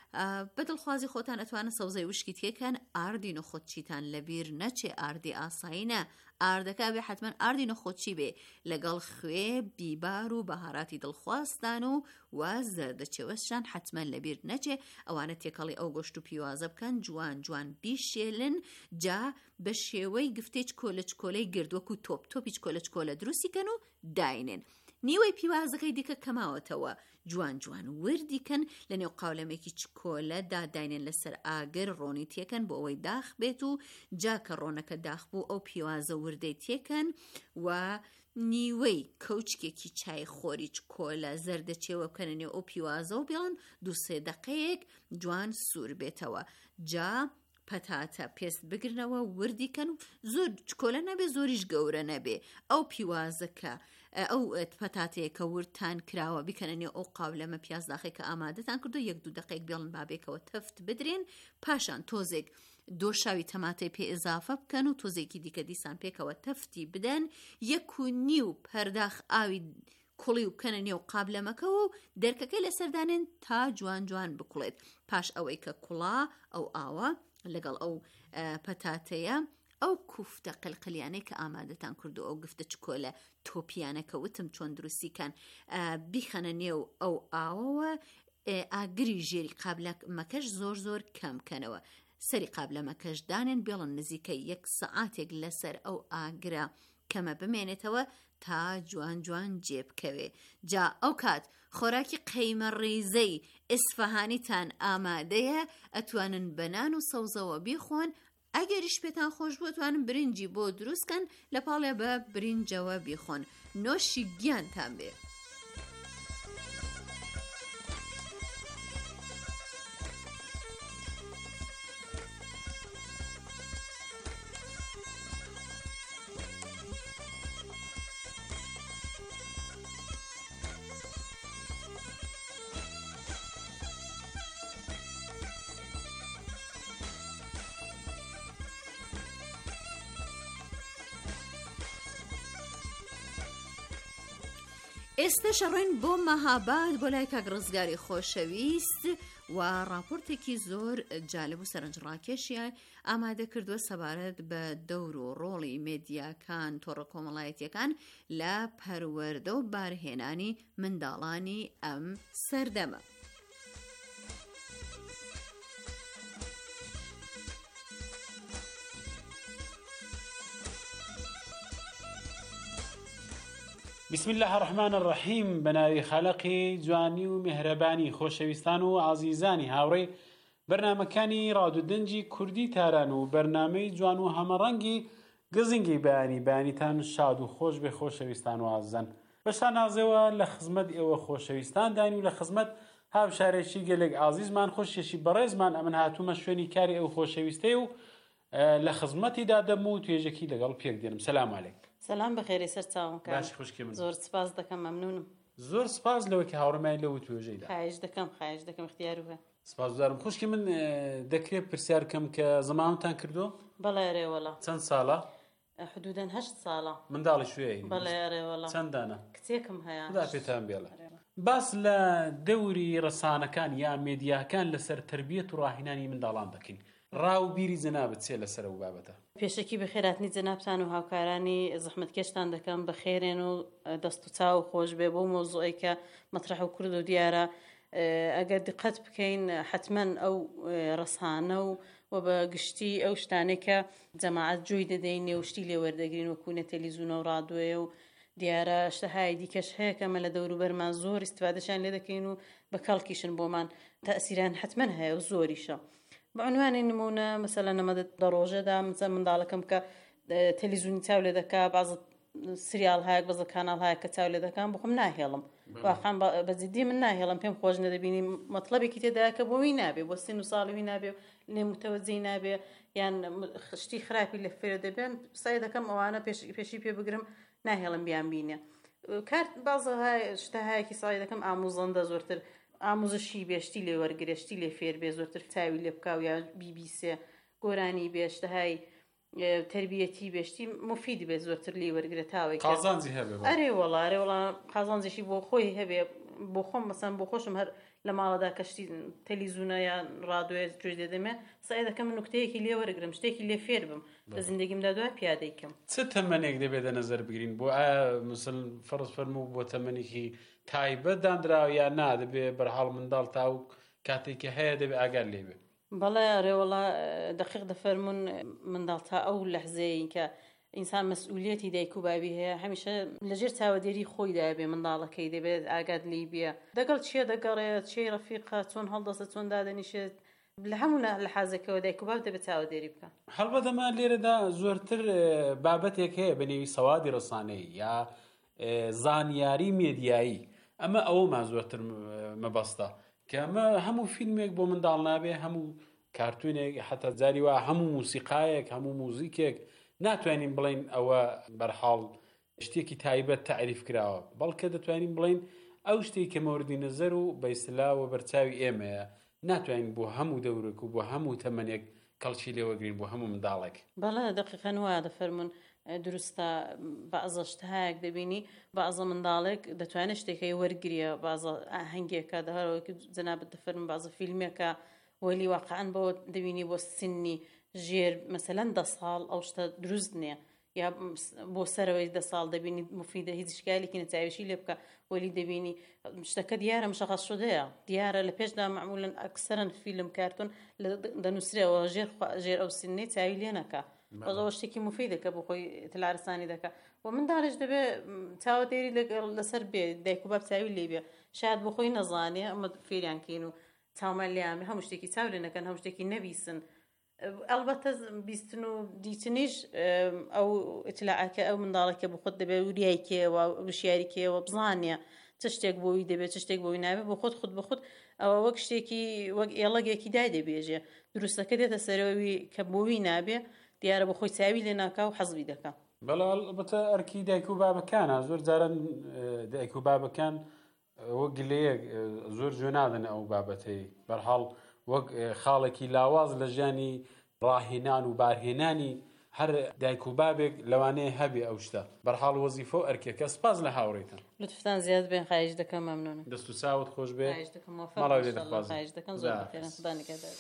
بە دڵخوازی خۆتان ئەتوانە سەوزەی وشکی تێکەن، ئاردی نەخۆچیتان لەبیر نەچێ، ئاردی ئاساییە، ئاردەکە بێ حتمەن ئاردی نەخۆچی بێ، لەگەڵ خوێ، بیبار و بەهاراتی دڵخوازتان و واز زەردەچێوەشان حتمەن لەبیر نەچێ. ئەوانە تێکەڵی ئەو گۆشت و پیوازە بکەن، جوان جوان بیشێلن، جا بە شێوەی گفتێ چکۆلە چکۆلەی گردووەکو تۆپ تۆپی چکۆلە چکۆلە دروستیکەن و داینن. نیوەی پیوازەکەی دیکە کەماوەتەوە، جوان جوان وردیکەن، لە نێو قاولەمێکی چکۆلە داداینن لەسەر ئاگر، ڕۆنی تێکەن بۆ ئەوەی داخ بێت و جا کە ڕۆنەکە داخ بوو ئەو پیوازە وردەی تێکەن و نیوەی کەوچکێکی چای خۆری چکۆلە زەردەچێوە بکەنە نێو ئەو پیوازە و بێڵن دوو سێ دەقەیەک جوان سوور بێتەوە. جا پەتاتە پێست بگرنەوە، وردیکەن و زۆر چکۆلە نەبێ، زۆریش گەورە نەبێ. ئەو پیوازەکە ئەو پەتاتەیە کە وردتان کراوە بیکەنە نێو ئەو قاولەمە پیاز داخی کە ئامادەتان کردو، یەک دوو دقەیەک بێڵن بابێکەوە تەفت بدرێن، پاشان تۆزێک دۆشاوی تەماتەی پێ ئضافە بکەن و تۆزێکی دیکە دیسان پێکەوە تەفتی بدەن، یەک و نیو پەرداخ ئاوی کوڵی و بکەنە نێو قابلەمەکەوە و دەرکەکەی لەسەردانێن تا جوان جوان بکوڵێت. پاش ئەوەی کە کوڵا ئەو ئاوە لەگەڵ ئەو پەتاتەیە، ئەو کوفتە قلقلیانەی کە ئامادەتان کردو، ئەو گفتە چکۆلە تۆپیانەکە وتم چۆن دروستیکان، بیخەنە نێو ئەو ئاوەوە، ئاگری ژێری قابلەمەکەش زۆر زۆر کەم کەنەوە، سەری قابلەمەکەش دانێن، بێڵن نزیکەی یەک سەعاتێک لەسەر ئەو ئاگرە کەمە بمێنێتەوە تا جوان جوان جێبکەوێ. جا ئەو کات خۆراکی قەیمە ڕیزەی ئیسفەهانیتان ئامادەیە، ئەتوانن بەنان و سەوزەوە بیخۆن. ئەگەریش پێتان خۆش بوو ئەتوانن برنجی بۆ دروستکەن، لە پاڵێ بە برنجەوە بیخۆن. نۆشی گیانتان بێ. ئێستا شەڕۆین بۆ مەهاباد بۆ لای کاک ڕزگاری خۆشەویست و راپۆرتێکی زۆر جالب و سەرنجڕاکێشیان ئامادە کردووە سەبارەت بە دەور و ڕۆڵی مێدیاکان تۆڕە کۆمەڵایەتیەکان لە پەروەردە و بارهێنانی منداڵانی ئەم سەردەمە. بسم الله الرحمن الرحیم بەناوی خالقی جوانی و میهرەبانی خۆشەویستان و عزیزانی هاوڕێی بەرنامەکانی ڕادودەنجی کوردی تاران و بەرنامەی جوان و هەمەڕەنگی گزنگی بەیانی بەیانیتان شاد و خۆش بێ خۆشەویستان و عزیزان. بەشان نازەوە لە خزمەت ئێوە خۆشەویستان دانی و لە خزمەت هاوشارێکی گەلێک عزیزمان خۆشیێکی بەڕێزمان ئەمن هاتوومە شوێنی کاری ئەو خۆشەویستەی و لە خزمەتیدا دەم و توێژێکی لەگەڵ پێک دێنم. سەلام عەلەیکم. سلام بەخێری سەر چاوم باش خوشکی من. زۆر سپاس دەکەم مەمنونم. زۆر سپاس لەوەکی هاوڕێمای لەو توێژەیدا. خواهش دەکەم خواهش دەکەم اختیاروە. سپاسگوزارم. خوشکی من دەکرێت پرسیار بکەم کە زەمانتان کردو؟ بەڵێ ڕێوەڵا. چەند ساڵە؟ حدودەن هەشت ساڵە. منداڵی شوێی؟ بەڵێ ڕێوەڵا. چەندانە؟ کچێکم هەیە. خدا پێتان بێڵە. باس لە دەوری ڕەسانەکان یا مێدیاکان لەسەر تربیەت و ڕاهێنانی منداڵان دەکەین. ڕاو بیری جەنابەت چێ لەسەر ئەو بابەتە؟ پێشەکی بەخێراتنی جەنابتان و هاوکارانی زەحمەتکێشتان دەکەم بەخێرێن و دەست و چاو خۆش بێ بۆ مۆزوعی کە مەطرح و کورد و دیارە ئەگەر دقت بکەین حتمەن ئەو ڕەسانە و و بە گشتی ئەو شتانێک کە جەماعەت جوی دەدەین نێوشتی لێ وەردەگرین وەکوونە تەلەڤیزیۆن و ڕادیۆیە و دیارە شتەهای دیکەش هەیە کە ئەمە لە دەوروبەرمان زۆر ئیستیفادەشان لێ دەکەین و بە کەڵکیشن بۆمان تەئسیران حتمەن هەیە و زۆریشە. بەعنوانی نمونە مەسەلە نەمەدە دەڕۆژەدا مثلا منداڵەکەم کە تەلەڤیزیۆنی چاو لێ دەکا بەعزە سریال هەیەک بەزە کاناڵ هەیە کە چاو لێ دەکەم بۆ خۆم ناهێڵم واقعاً بەجددی من ناهێڵم پێم خۆش نەدەبینی مەطلەبێکی تێدایە کە بۆی نابێ بۆ سن و ساڵی نابێ لێ متەوەجهی نابێ یان شتی خراپی لە فێرە دەبێن سعی دەکەم ئەوانە پێشی پێ بگرم ناهێڵم بیان بینێ کارت بازە شتە هەیەکی سعی دەکەم ئاموزەندە زۆرتر ئاموزشی بێشتی لێ وەرگرشتی لێ فێر بێ زۆرتر چاوی لێ بکاو یا بی بی سێ گۆرانی بێشتەهای تربیەتی بێشتی مفیدی بێ زۆرتر لێ وەرگرە تاوێک قازانجی هەبێ. ئەرێ وەڵا ئەرێ وەڵا قازانجێکی بۆ خۆی هەبێ بۆ خۆم مەسەن بۆ خۆشم هەر لە ماڵەدا کەشتی تەلەڤیزیۆنە یان ڕادیۆ جوێ دەدەمێ سعی دەکەم نوکتەیەکی لێ وەرگرم شتێکی لێ فێر بم لە زیندگیمدا دوای پیادەیکەم. چ تەمەنێک دەبێت نەزەر بگرین بۆ ئایا مثل فەرز فەرموو بۆ تەمەنێکی تایبەت دانراوە یا نا دەبێ بەرحاڵ منداڵ تا و کاتێکی هەیە دەبێ ئاگار لێ بێ؟ بەڵێ ڕێوەڵا دەقیق دەفەرمون منداڵ تا ئەو لەحزەیە کە ئینسان مەسئولیەتی دایک و بابی هەیە هەمیشە لەژێر چاوەدێری خۆیدا بێ منداڵەکەی دەبێت ئاگات لی بێ دەگەڵ چیە دەگەڕێت چی ڕەفیقە چۆن هەڵدەسە چۆن دادەنیشێت لە هەموو لە حازەکەەوە دایک و باب دەبێت چاوەدێری بکە. هەڵبەتەمان لێرەدا زۆرتر بابەتێک هەیە بە نێوی سەوادی ڕەسانەی یا زانیاری مێدیایی ئەمە ئەوەمان زۆرتر مەبەستە کە ئەمە هەموو فیلمێک بۆ منداڵ نابێ هەموو کارتونێک حتا جاری وا هەموو موسیقایەک هەموو موزیکێک ناتوانین بڵین ئەوە بەرحاڵ شتێکی تایبەت تعریف کراوە بەڵکە دەتوانین بڵین ئەو شتێک کە مەوردی نەزەر و بە ئیستیلاوە بەرچاوی ئێمەیە ناتوانین بۆ هەموو دەورێک و بۆ هەموو تەمەنێک کەڵکی لێوەگرین بۆ هەموو منداڵێک. بەڵێ دقیقەن وایە دەفەرمون دروستە بەعزە شتەهایەک دەبینی بەعزە منداڵێک دەتوانێت شتێکی وەرگریە بەعزە ئاهەنگێکە دەهەرەوەی جەنابەت دەفەرمون بەعزە فیلمێکە وەلی واقعاً بۆ دەبینی بۆ سنی ژێر مەسەلەن دە ساڵ ئەو شتە دروست نییە یا بۆ سەرەوەی دە ساڵ دەبینی مفیدە هیچ شکایەکی نەچاویشی لێ بکە وەلی دەبینی شتەکە دیارە مشەخەص شودەیە دیارە لە پێشدا معمولاً ئەکسەرەن فیلم کارتون دەنووسرێەوە ژێر ژێر ئەو سنەی چاوی لێ نەکە بەڵەوە شتێکی مفیدەکە بۆ خۆی تلارسانی دەکە و منداڵش دەبێ چاوەدێری لەسەر بێ دایک و باب چاوی لێ بێ شاید بۆ خۆی نەزانێ ئەمە فێریان کەین و چاومان لیامێ هەموو شتێکی چاو لێ نەکەن هەموو شتێکی نەبیسن ئەلبەتە بیستن و دیتنیش ئەو ئیتلاعەکە ئەو منداڵێکە بۆ خۆت دەبێت وریایکێەوە وشیاریکێەوە بزانیە چ شتێک بۆی دەبێت چ شتێک بۆی نابێت بۆ خۆت خودت بە خودت ئەوە وەک شتێکی وەک ئێڵەگێکی دای دەبێژێ دروستەکە دێتە سەرەوەی کە بۆوی نابێ دیارە بۆ خۆی چاوی لێ ناکا و حەزبی دەکا. بەڵێ ئەلبەتە ئەرکی دایک و بابەکانە زۆر جاران دایک و بابەکان وەک گلەیەک زۆر جوێ نادەن ئەو بابەتەی بەرحاڵ وەک خاڵێکی لاواز لە ژیانی ڕاهێنان و بارهێنانی هەر دایک و بابێک لەوانەیە هەبێ ئەو شتە بەرحاڵ وەزیفە و ئەرکێکە سپاس لە هاوڕێتان لطفتان زیاد بێن خواهش دەکەم مەمنونم دەست و چاوت خۆش بێ خواهش دەکەم موفق مەڵاو باشە، لێ دەخوازم. خواهش دەکەم زۆر لا. بەخێرن خدا نگهدار.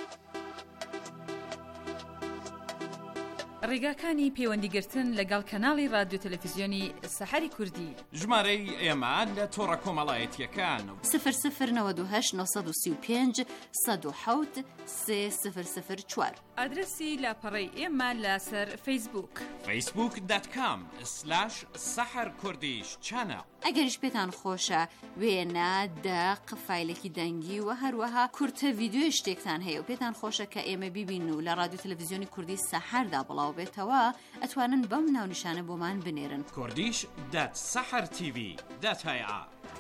ڕێگاکانی پەیوەندیگرتن لەگەڵ کەناڵی رادیۆ تەلەڤیزیۆنی سەحەری کوردی ژمارەی ئێمە لە تۆڕە کۆمەڵایەتیەکان سفر سفر نەوەد و هەشت نۆسەد و سی و پێنج سەد و حەوت سێ سفر سفر چوار. ئادرسی لاپەڕەی ئێمە لەسەر فەیسبووک فەیسبوک دات کام سلاش سەحەر کوردیش چانە. ئەگەریش پێتان خۆشە وێنە دەق فایلێکی دەنگی و هەروەها کورتە ڤیدیۆی شتێکتان هەیە و پێتان خۆشە کە ئێمە بیبین و لە رادیۆ تەلەڤیزیۆنی کوردی سەحەردا بڵاو بێتەوە ئەتوانن بەم ناونیشانە بۆمان بنێرن. کوردیش دات سەحەر تیڤی دات هەیە.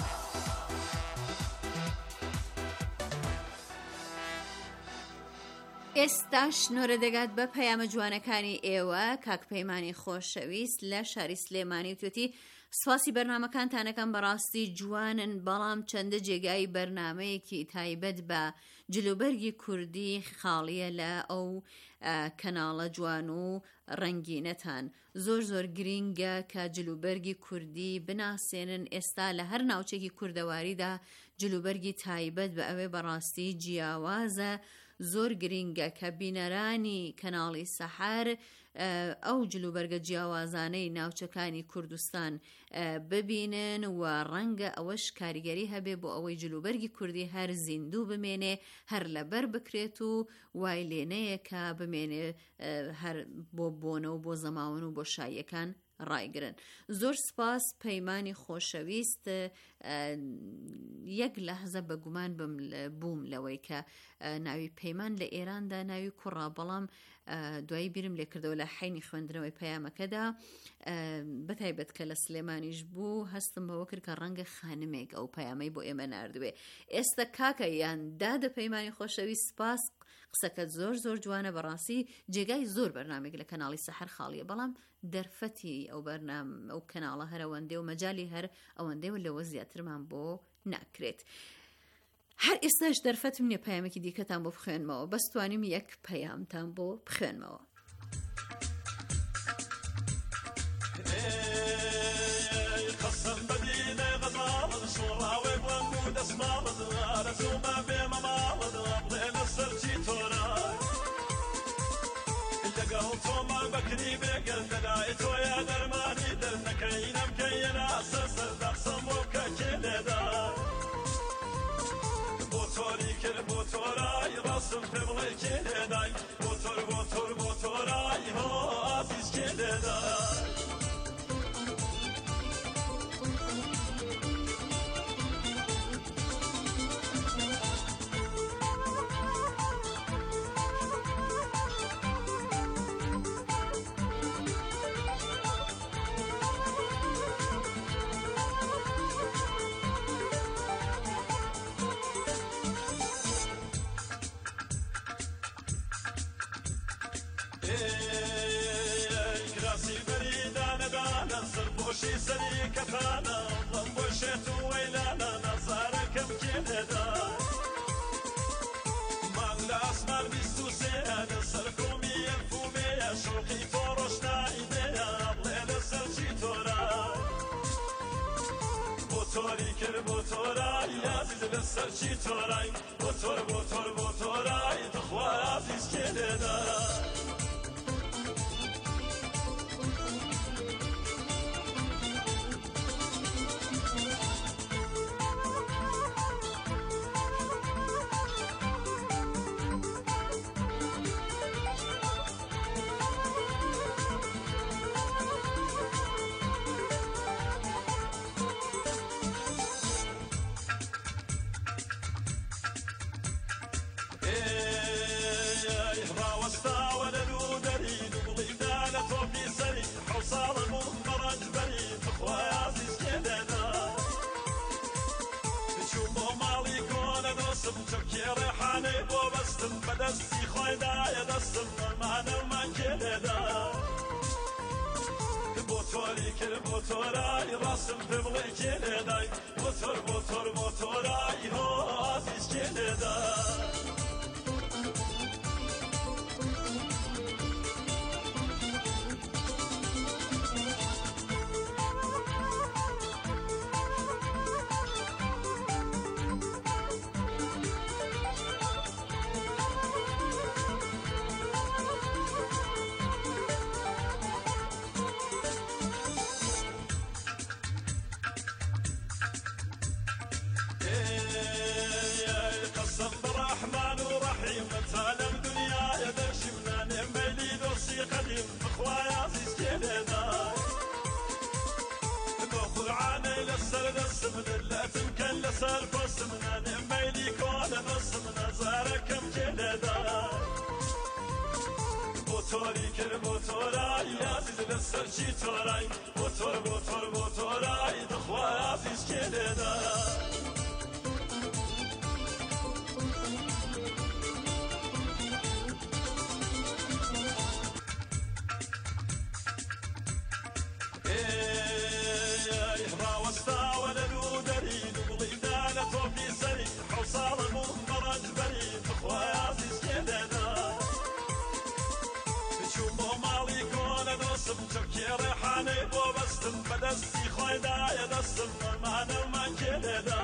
ئێستا شنۆرە دەگات بە پەیامە جوانەکانی ئێوە. کاک پەیمانی خۆشەویست لە شاری سلێمانی توێتی سواسی بەرنامەکانتانەکەم بەڕاستی جوانن، بەڵام چەندە جێگای بەرنامەیەکی تایبەت بە جلوبەرگی کوردی خاڵیە لە ئەو کەناڵە جوان و ڕەنگینەتان. زۆر زۆر گرینگە کە جلوبەرگی کوردی بناسێنن. ئێستا لە هەر ناوچێکی کوردەواریدا جلوبەرگی تایبەت بە ئەوێ بەڕاستی جیاوازە. زۆر گرینگە کە بینەرانی کەناڵی سەحەر ئەو جلوبەرگە جیاوازانەی ناوچەکانی کوردستان ببینن و ڕەنگە ئەوەش کاریگەری هەبێ بۆ ئەوەی جلوبەرگی کوردی هەر زیندوو بمێنێ، هەر لەبەر بکرێت و وای لێنەیە کە بمێنێ هەر بۆ بۆنە و بۆ زەماون و بۆ شایەکان ڕایگرن. زۆر سپاس پەیمانی خۆشەویست. یەک لەحزە بەگومان بووم لەوەی کە ناوی پەیمان لە ئێراندا ناوی کوڕا، بەڵام دوایی بیرم لێ کردەوە لە حینی خوێندنەوەی پەیامەکەدا بەتایبەت کە لە سلێمانیش بوو هەستم بەوە کرد کە ڕەنگە خانمێک ئەو پەیامەی بۆ ئێمە ناردوێ. ئێستا کاکە یان دادە پەیمانی خۆشەویست سپاس. قسەکەت زۆر زۆر جوانە، بەڕاستی جێگای زۆر بەرنامێک لە کەناڵی سەحەر خاڵیە، بەڵام دەرفەتی ئەو بەرنام ئەو کەناڵە هەر ئەوەندێ و مەجای هەر ئەوەندێ و لەوە زیاترمان بۆ ناکرێت. هەر ئێستاش دەرفەتم نییە پەیامێکی دیکەتان بۆ بخوێنمەوە، بەستوانیم یەک پەیامتان بۆ بخوێنمەوە. لسر فصمنا نميلي كون نصمنا زاركم جلدا موتوری کر موتورای عزیز لسر چی تورای موتور موتور موتورای دخوا عزیز جلدا ريحاني بو بستم بدستي خويدا يا دستم ما نما كلدا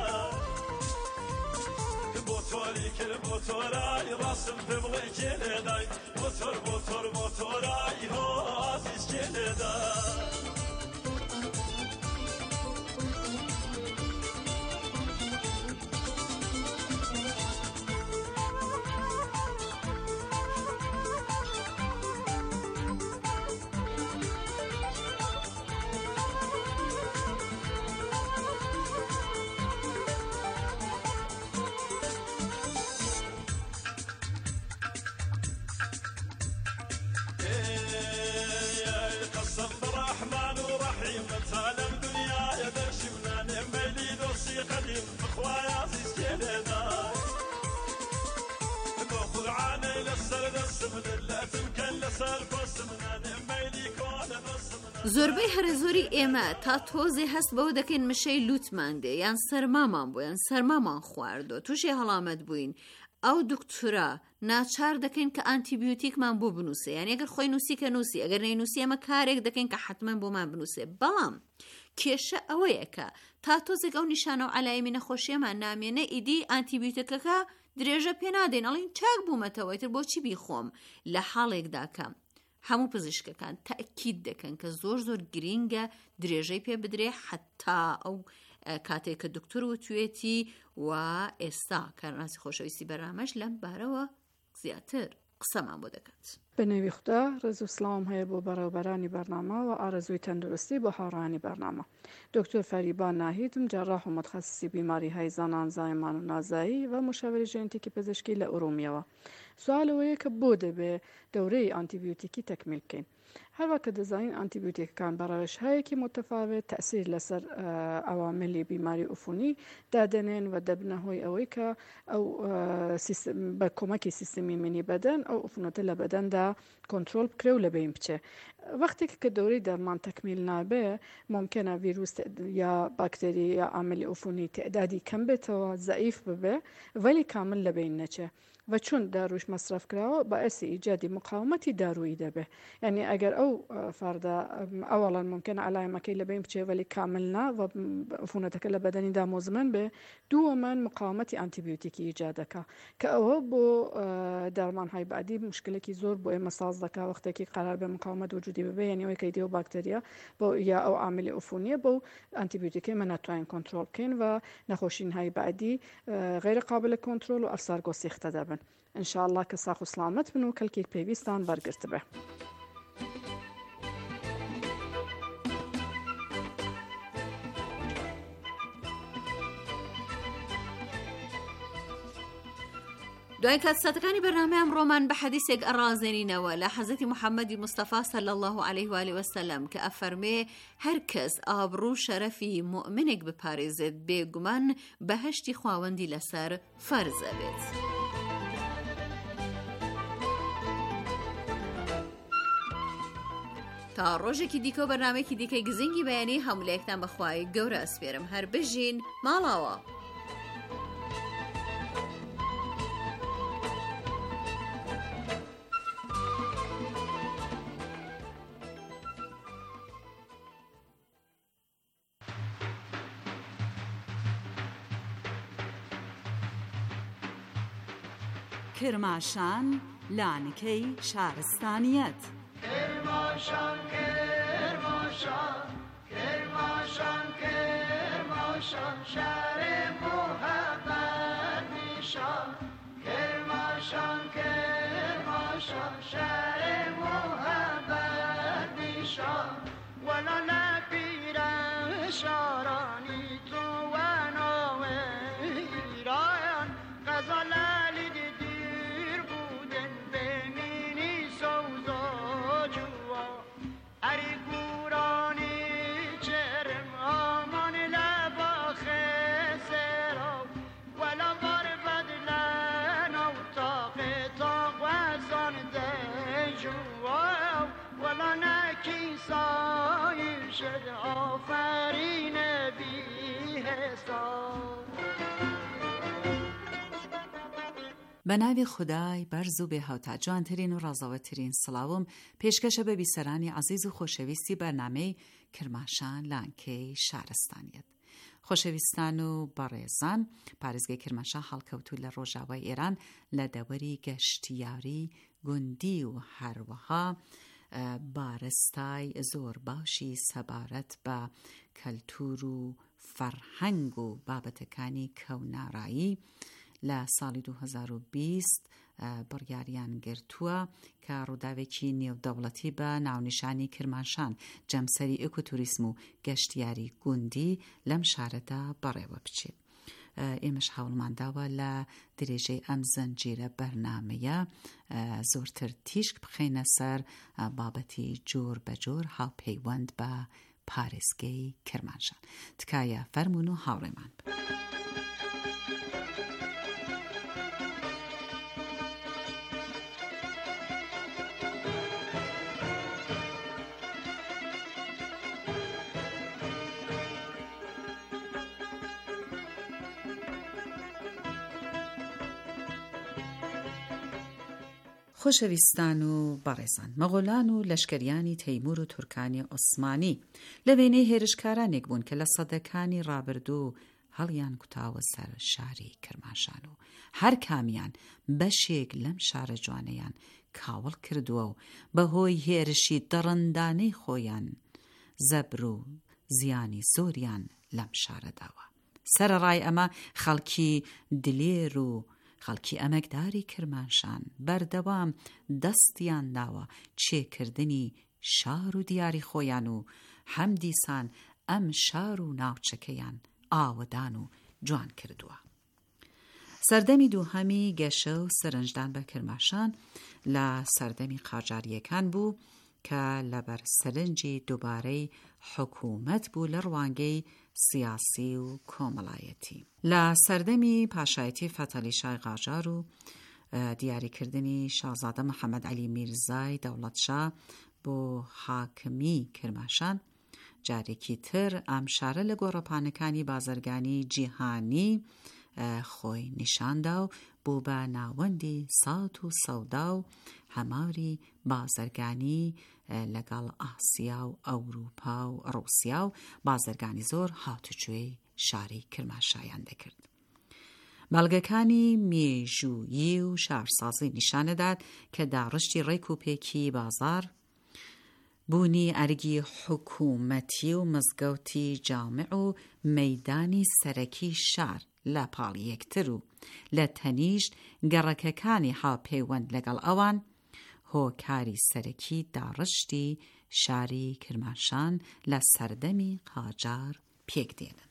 موتوري كل موتوراي راسم تبغي كلدا موتور موتور موتوراي هو عزيز كلدا زۆربەی هەرە-زۆری ئێمە تا تۆزێ هەست بەوە دەکەین مشەی لوتمان دێ یان سەرمامان بوو یان سەرمامان خواردۆ تووشی هەڵامەت بووین ئەو دکتورە ناچار دەکەین کە ئانتیبیۆتیکمان بۆ بنووسێ یان ئەگەر خۆی نووسی کە نووسی ئەگەر نەینووسی ئەمە کارێک دەکەین کە حتمەن بۆمان بنووسێ بەڵام کێشە ئەوەیە کە تا تۆزێک ئەو نیشانە و عەلایمی نەخۆشیەمان نامێنە ئیدی ئانتیبیۆتیکەکە درێژە پێ نادێن ئەڵێن چاک بوومەتەوە ئیتر بۆچی بیخۆم لە حاڵێکدا کە هەموو پزیشکەکان تەئکید دەکەن کە زۆر زۆر گرینگە درێژەی پێ بدرێ حتا ئەو کاتێک کە دکتۆر وتوێتی و ئێستا کارناسی خۆشەویستی بەرنامەش لەم بارەوە زیاتر قسەمان بۆ دەکات. بەنێوی خوددا ڕێز و سڵام هەیە بۆ بەڕێوەبەرانی بەرنامە و ئارەزووی تەندروستی بۆ هاوڕانی بەرنامە. دکتۆر فەریبان ناهیدم جراح و متخصصی بیماری‌های زنان زایمان و نازایی و مشاوری ژنتیکی پزیشکی لە ئورومیەوە. سوالەوەیە کە بۆ دەبێ دەورەی ئانتیبیۆتیکی تەکمیل بکەین. هەروە کە دەزانین ئانتیبیۆتیکەکان بە ڕەوش‌هایەکی متفاوت تەئسیر لەسەر ئەواملی بیماری ئوفونی دادەنێن و دەبنە هۆی ئەوەی کە ئەو بە کۆمەکی سیستمی منی بەدەن ئەو ئوفونەتە لە بەدەندا کۆنترۆل بکرێ و لەبەین بچێ. وەختێک کە دەورەی دەرمان تەکمیل نابێ ممکنە ڤیرۆس یا باکتێری یا ئاملی ئوفونی تێدادی کەم بێتەوە زەعیف ببێ وەلی کامل لەبەین نەچێ و چون داروش مەصرف کراوە بەئەسی ئیجادی مقاومەتی دارویی دەبێ یعنی ئەگەر ئەو فەردە ئەوەڵەن ممکنە عەلایمەکەی لەبەین بچێ وەلی کامل نا و ئوفونەتەکە لە بەدەنیدا مزمن بێ دووەمان مقاومەتی ئانتیبیۆتیکی ئیجاد دەکا کە ئەوە بۆ دەرمانهای بعدی مشکلێکی زۆر بۆ ئێمە ساز دەکا وەختێکی قەرار بێ مقاومەت وجودی ببێ یعنی ئەوەی کە ئیدی و باکتێریا بۆ یا ئەو عاملی ئوفونیە بۆ ئانتیبیۆتیکەی مە ناتوانین کۆنترۆل بکەین و نەخۆشینهای بعدی غیر قابل کۆنترۆل و ئەسارگۆ سیختە دەبن. ئینشاءالله کە ساخ و سلامەت بن و کەلکێک پێویستان بەرگرت بێ. دوای کاتساتەکانی بەرنامە ئەمڕۆمان بە حەدیثێک ئەڕازێنینەوە لە حەزەتی محەممەدی مستەفا صلی الله عليه و آله وسلم کە ئەفەرمێ هەر کەس ئابڕوو شەرەفی مومنێک بپارێزێت بێگومان بەهەشتی خواوەندی لەسەر فەرزە بێت. تا ڕۆژێکی دیکە و بەرنامێکی دیکەی گزینگی بەیانی هەمولەیەکتان بەخوای گەورە ئەسپێرم هەر بژین ماڵاوە. کرماشان لانکەی شارستانیەت کرماشان کرماشان کرماشان کرماشان شهر محبت نیشان کرماشان کرماشان شهر محبت نیشان ولا نپیرن شارانی تو و نوه بە ناوی خودای بەرز و بێهاوتا جوانترین و ڕازاوەترین سڵاوم پێشکەشە بە بیسەرانی عەزیز و خۆشەویستی بەرنامەی کرماشان لانکەی شارستانیەت. خۆشەویستان و بەڕێزان، پارێزگای کرماشان هەڵکەوتوو لە ڕۆژاوای ئێران لە دەوەری گەشتیاری گوندی و هەروەها بارستای زۆر باشی سەبارەت بە کەلتور و فەرهەنگ و بابەتەکانی کەوناڕایی لە ساڵی دوو هەزار و بیست بڕیاریان گرتووە کە ڕووداوێکی نێودەوڵەتی بە ناونیشانی کرماشان جەمسەری ئێکۆتوریسم و گەشتیاری گوندی لەم شارەدا بەڕێوە بچێت. ئێمەش هەوڵمانداوە لە درێژەی ئەم زەنجیرە بەرنامەیە زۆرتر تیشک بخەینە سەر بابەتی جۆر بە جۆر هاوپەیوەند بە پارێزگەی کرماشان. تکایە فەرمون و هاوڕێمان بن. خۆشەویستان و بەڕێزان، مەغۆلان و لەشکریانی تەیمور و تورکانی عوسمانی لە وێنەی هێرشکارانێک بوون کە لە سەدەکانی ڕابردوو هەڵیان کوتاوە سەر شاری کرماشان و هەر کامیان بەشێک لەم شارە جوانەیان کاوڵ کردووە و بەهۆی هێرشی دەڕەندانەی خۆیان زەبر و زیانی زۆریان لەم شارەداوە. سەرەڕای ئەمە خەڵکی دلێر و خەڵکی ئەمەکداری کرماشان بەردەوام دەستیان داوە چێکردنی شار و دیاری خۆیان و هەم دیسان ئەم شار و ناوچەکەیان ئاوەدان و جوان کردووە. سەردەمی دووهەمی گەشە و سەرنجدان بە کرماشان لە سەردەمی قاجاریەکان بوو کە لەبەر سەرنجی دووبارەی حکوومەت بوو لە ڕوانگەی سیاسی و کۆمەڵایەتی. لە سەردەمی پاشایەتی فەتەلی شای قاجار و دیاریکردنی شازادە محەممەد عەلی میرزای دەوڵەتشا بۆ حاکمی کرماشان جارێکی تر ئەم شارە لە گۆڕەپانەکانی بازرگانی جیهانی خۆی نیشاندا و بوو بە ناوەندی سات و سەودا و هەماری بازرگانی لەگەڵ ئاسیا و ئەوروپا و ڕووسیا و بازرگانی زۆر هاتوچۆی شاری کرماشایان دەکرد. بەڵگەکانی مێژوویی و شارسازی نیشانەدات کە داڕشتی ڕێک و پێکی بازار، بوونی ئەرگی حکوومەتی و مزگەوتی جامع و مەیدانی سەرەکی شار لە پاڵ یەکتر و لە تەنیشت گەڕەکەکانی هاوپەیوەند لەگەڵ ئەوان هۆکاری سەرەکی داڕشتی شاری کرماشان لە سەردەمی قاجار پێکدێنن.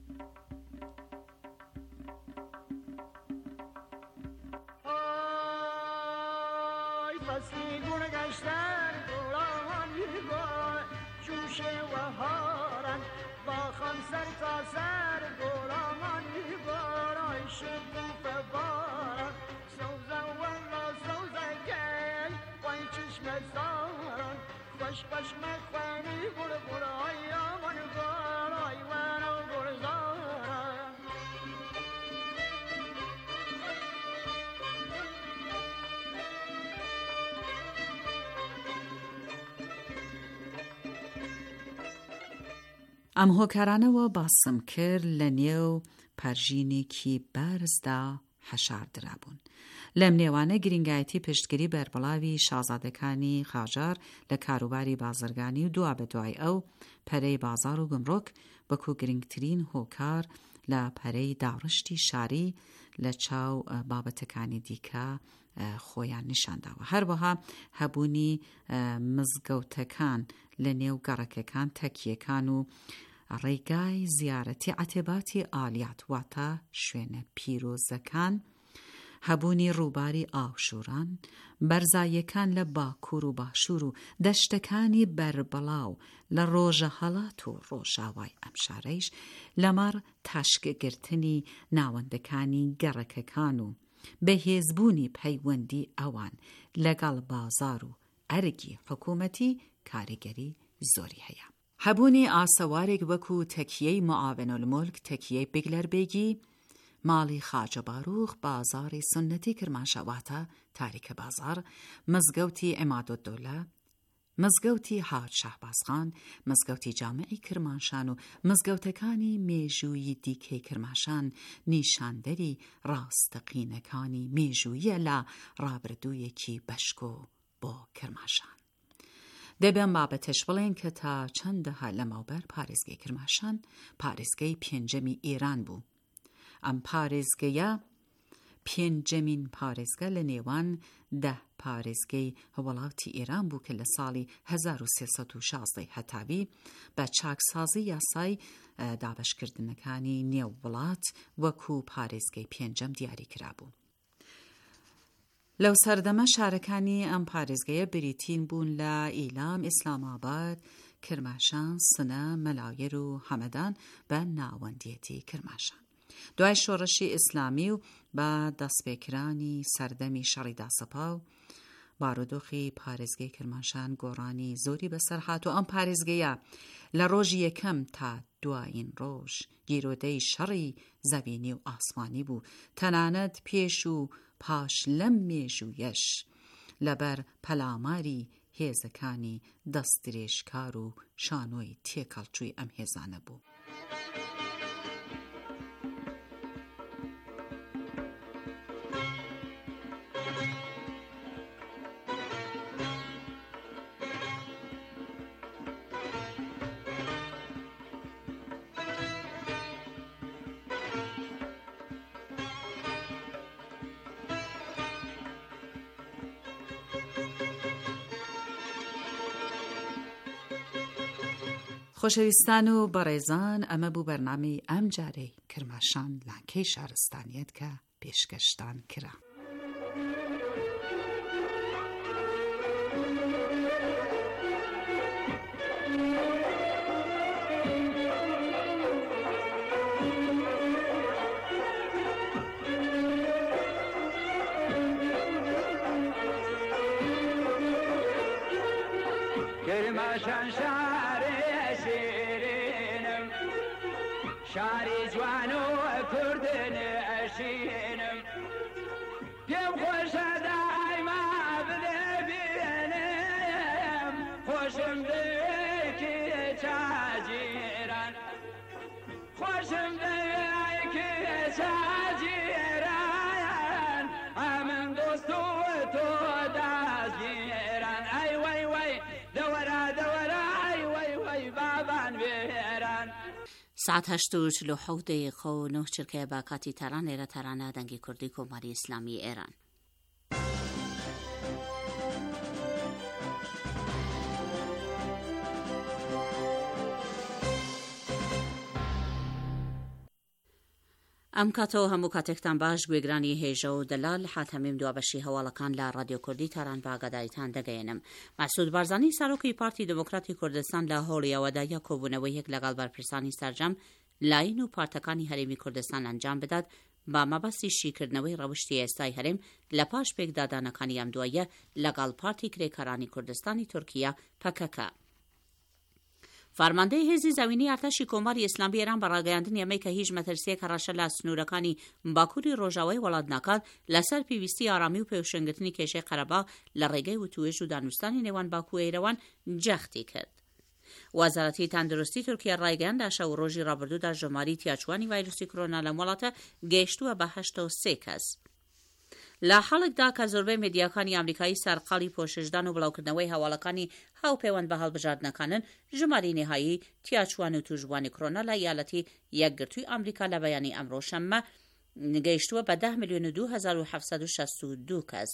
ئەم هۆکارانەوە باسم کرد لە نێو پەرژینێکی بەرزدا هەشاردرا بوون. لەم نێوانە گرنگایەتی پشتگیری بەربڵاوی شازادەکانی قاجار لە کاروباری بازرگانی و دوا بەدوای ئەو پەرەی بازار و گمڕۆک وەکو گرنگترین هۆکار لە پەرەی داڕشتی شاری لە چاو بابەتەکانی دیکە خۆیان نیشانداوە. هەروەها هەبوونی مزگەوتەکان لە نێو گەڕەکەکان تەکیەکان و ڕێگای زیارەتی عەتێباتی ئالیات واتە شوێنە پیرۆزەکان، هەبوونی ڕووباری ئاوشوران، بەرزاییەکان لە باکوور و باشوور و دەشتەکانی بەربڵاو لە ڕۆژە هەڵات و ڕۆژاوای ئەم شارەیش لەمەڕ تاشکگرتنی ناوەندەکانی گەڕەکەکان و بەهێزبوونی پەیوەندی ئەوان لەگەڵ بازار و ئەرگی حکوومەتی کاریگەری زۆری هەیە. هەبوونی ئاسەوارێک وەکو تەکیەی معاونەلمولک، تەکیەی بیگلەربێگی ماڵی خاجە باروخ بازاری سنەتی کرماشەواتە تاریکە بازار، مزگەوتی عیمادالدەولە، مزگەوتی حاج شەهبازخان، مزگەوتی جامعی کرماشان و مزگەوتەکانی مێژووی دیکەی کرماشان نیشاندەری ڕاستەقینەکانی مێژوویە لە ڕابردوویەکی بەشکۆ بۆ کرماشان. دەبێن بابەتش بڵێن کە تا چەندەها لەمەوبەر پارێزگای کرماشان پارێزگای پێنجەمی ئێران بوو. ئەم پارێزگەیە پێنجەمین پارێزگە لە نێوان دە پارێزگەی وڵاتی ئێران بوو کە لە ساڵی هەزار و سێسەد و شازدەی هەتاوی بە چاکسازی یاسای دابەشکردنەکانی نێو وڵات وەکو پارێزگەی پێنجەم دیاری کرابوو. لەو سەردەمە شارەکانی ئەم پارێزگەیە بریتین بوون لە ئیلام، ئیسلاماباد، کرماشان، سنە، مەلاویر و هەمەدان بە ناوەندیەتی کرماشان. دوای شۆڕشی ئیسلامی و بە دەستپێکرانی سەردەمی شەڕی داسەپا و بارودۆخی پارێزگەی کرماشان گۆڕانی زۆری بەسەر هات و ئەم پارێزگەیە لە ڕۆژی یەکەم تا دوایین ڕۆژ گیرۆدەی شەڕی زەوینی و ئاسمانی بوو، تەنانەت پێش و پاش لەم مێژوویەش لەبەر پەلاماری هێزەکانی دەستدرێژکار و شانۆی تێکەڵچووی ئەم هێزانە بوو. خۆشەویستان و بەڕێزان، ئەمە بوو بەرنامەی ئەم جارەی کرماشان لانکەی شارستانیەت کە پێشکەشتان کرا. کرماشان شاری جوان و کردن ئەشینم، پێم خۆشە دایما بدە بێنم، خۆشم دەوێکی چاجێران، خۆشم دەوێکی چاجێران، ئەمن دۆست و تۆ دازگێران، ئەی وەی وەی دەوەرە دەوەرە، ئەی وەی وەی بابان بێران. ساعت هەشت و چل و حەوت دقیقە و نۆ چرکەیە بە کاتی تەران لێرە تەرانە دەنگی کوردی کۆماری ئیسلامی ئێران. ئەم کاتەوە هەموو کاتێکتان باش، گوێگرانی هێژە و دەلال حاتەمیم دوابەشی هەواڵەکان لە ڕادیۆ کوردی تاران بە ئاگاداریتان دەگەێنم. مەسعود بارزانی سەرۆکی پارتی دموکراتی کوردستان لە هۆڵی ئەوەدایە کۆبوونەوەی یەک لەگەڵ بەرپرسانی سەرجەم لاین و پارتەکانی هەرێمی کوردستان ئەنجام بدات با مەبەستی شیکردنەوەی ڕەوشتی ئێستای هەرێم لە پاش پێکدادانەکانی ئەم دوایە لەگەڵ پارتی کرێکەرانی کوردستانی تورکیا پەکەکە. فەرماندەی هێزی زەوینی ئەرتەشی کۆماری ئیسلامی ئێران بە ڕاگەیاندنی ئەمەی کە هیچ مەترسیەک هەڕەشە لە سنوورەکانی باکووری ڕۆژاوای وڵات ناکات لەسەر پێویستی ئارامی و پێوشێنگرتنی کێشەی قەرەباغ لە ڕێگەی وتوێژ و دانوستانی نێوان باکوو و ئێرەوان جەختی کرد. وەزارەتی تەندروستی تورکیا ڕایگەیاند شەو ڕۆژی ڕابردوودا ژماری تیاچوانی ڤایرۆسی کۆرۆنا لەم وڵاتە گەیشتووە بە هەشتە و سێ کەس. لە حاڵێکدا کە زۆربەی مێدیاکانی ئەمریکایی سەرقاڵی پۆششدان و بڵاوکردنەوەی هەواڵەکانی هاوپەیوەند بە هەڵبژاردنەکانن، ژماری نهایی تیاچوان و توشبوانی کۆرۆنا لە یالەتی یەکگرتووی ئەمریکا لە بەیانی ئەمڕۆ شەممە گەیشتووە بە ده ملیۆن و دوو هەزار و حەڤسەد و شەست و دوو کەس.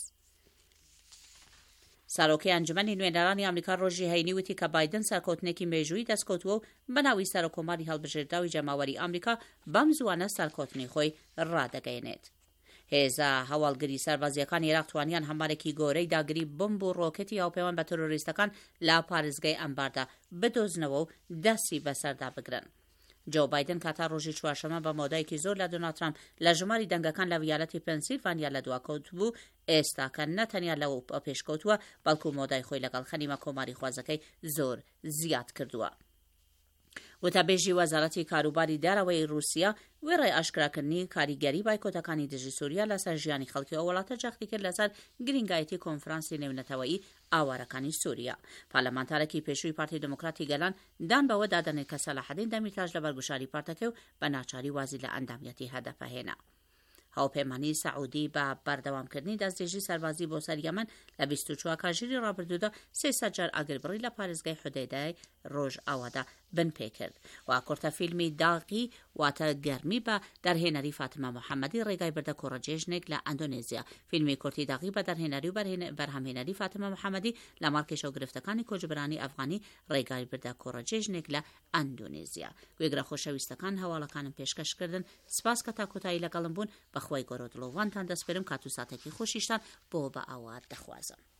سەرۆکی ئەنجومەنی نوێنەرانی ئەمریکا ڕۆژی هەینی وتی کە بایدن سەرکەوتنێکی مێژووی دەستکەوتووە و بەناوی سەرۆکۆماری هەڵبژێردراوی جەماوەری ئەمریکا بەم زوانە سەرکەوتنی خۆی ڕادەگەیەنێت. هێزە هەواڵگری سەربازیەکان عێراق توانیان هەمارێکی گۆرەی داگری بمب و ڕۆکەتی هاوپەیوەند بە تۆرۆریستەکان لە پارێزگای ئەمباردا بدۆزنەوە و دەستی بەسەردا بگرن. جو بایدن کاتا ڕۆژی چوارشەمە بە مۆدایەکی زۆر لە دۆناڵد ترامپ لە ژماری دەنگەکان لە ویالەتی پێنسیلڤانیا لە دواکەوت بوو، ئێستاکە نەتەنیا لەوە پێشکەوتووە بەڵکو مۆدای خۆی لەگەڵ خەنیمە کۆماری خوازەکەی زۆر زیاد کردووە. وتەبێژی وەزارەتی کاروباری دارەوەی رووسیا وێڕێ ئاشکراکردنی کاریگەری بایکۆتەکانی دژی سووریا لەسەر ژیانی خەڵکی ئەو وڵاتە جەختی کرد لەسەر گرنگایەتی کۆنفرانسی نێونەتەوەیی ئاوارەکانی سووریا. پارلەمانتارێکی پێشووی پارتی دموکراتی گەلان دان بەوە دادەنێت کە سەلاحەدین دەمیرتاژ لە بەرگوشاری پارتەکە و بە ناچاری وازی لە ئەندامیەتی هەدەفەهێنا. هاوپەیمانی سەعودی بە بەردەوامکردنی دەستدرێژی سەربازی بۆ سەر یەمەن لە بیست و چوار کاژیری ڕابردوودا سێسەد جار ئاگربڕی لە پارێزگای حودەیدای ڕۆژ ئاوادا بنپێ کرد. و کورتە فیلمی داغی واتە گەرمی بە دەرهێنەری فاتمە محەممەدی ڕێگای بردە کوڕەجێژنێک لە ئەندۆنێزیا. فیلمی کورتی داغی بە دەرهێنەری و بەرهەمهێنەری فاتمە محەممەدی لە مارکێشە و گرفتەکانی کۆچبرانی ئەفغانی ڕێگای بردە کوڕەجێژنێک لە ئەندۆنێزیا. گوێگرە خۆشەویستەکان هەواڵەکانم پێشکەشکردن. سپاس کە تا کۆتایی لەگەڵم بوون. بەخوای گۆرە دڵۆڤانتان دەسپێرم کات و ساتێکی خۆشیشتان بۆ بە ئاوات دەخوازم.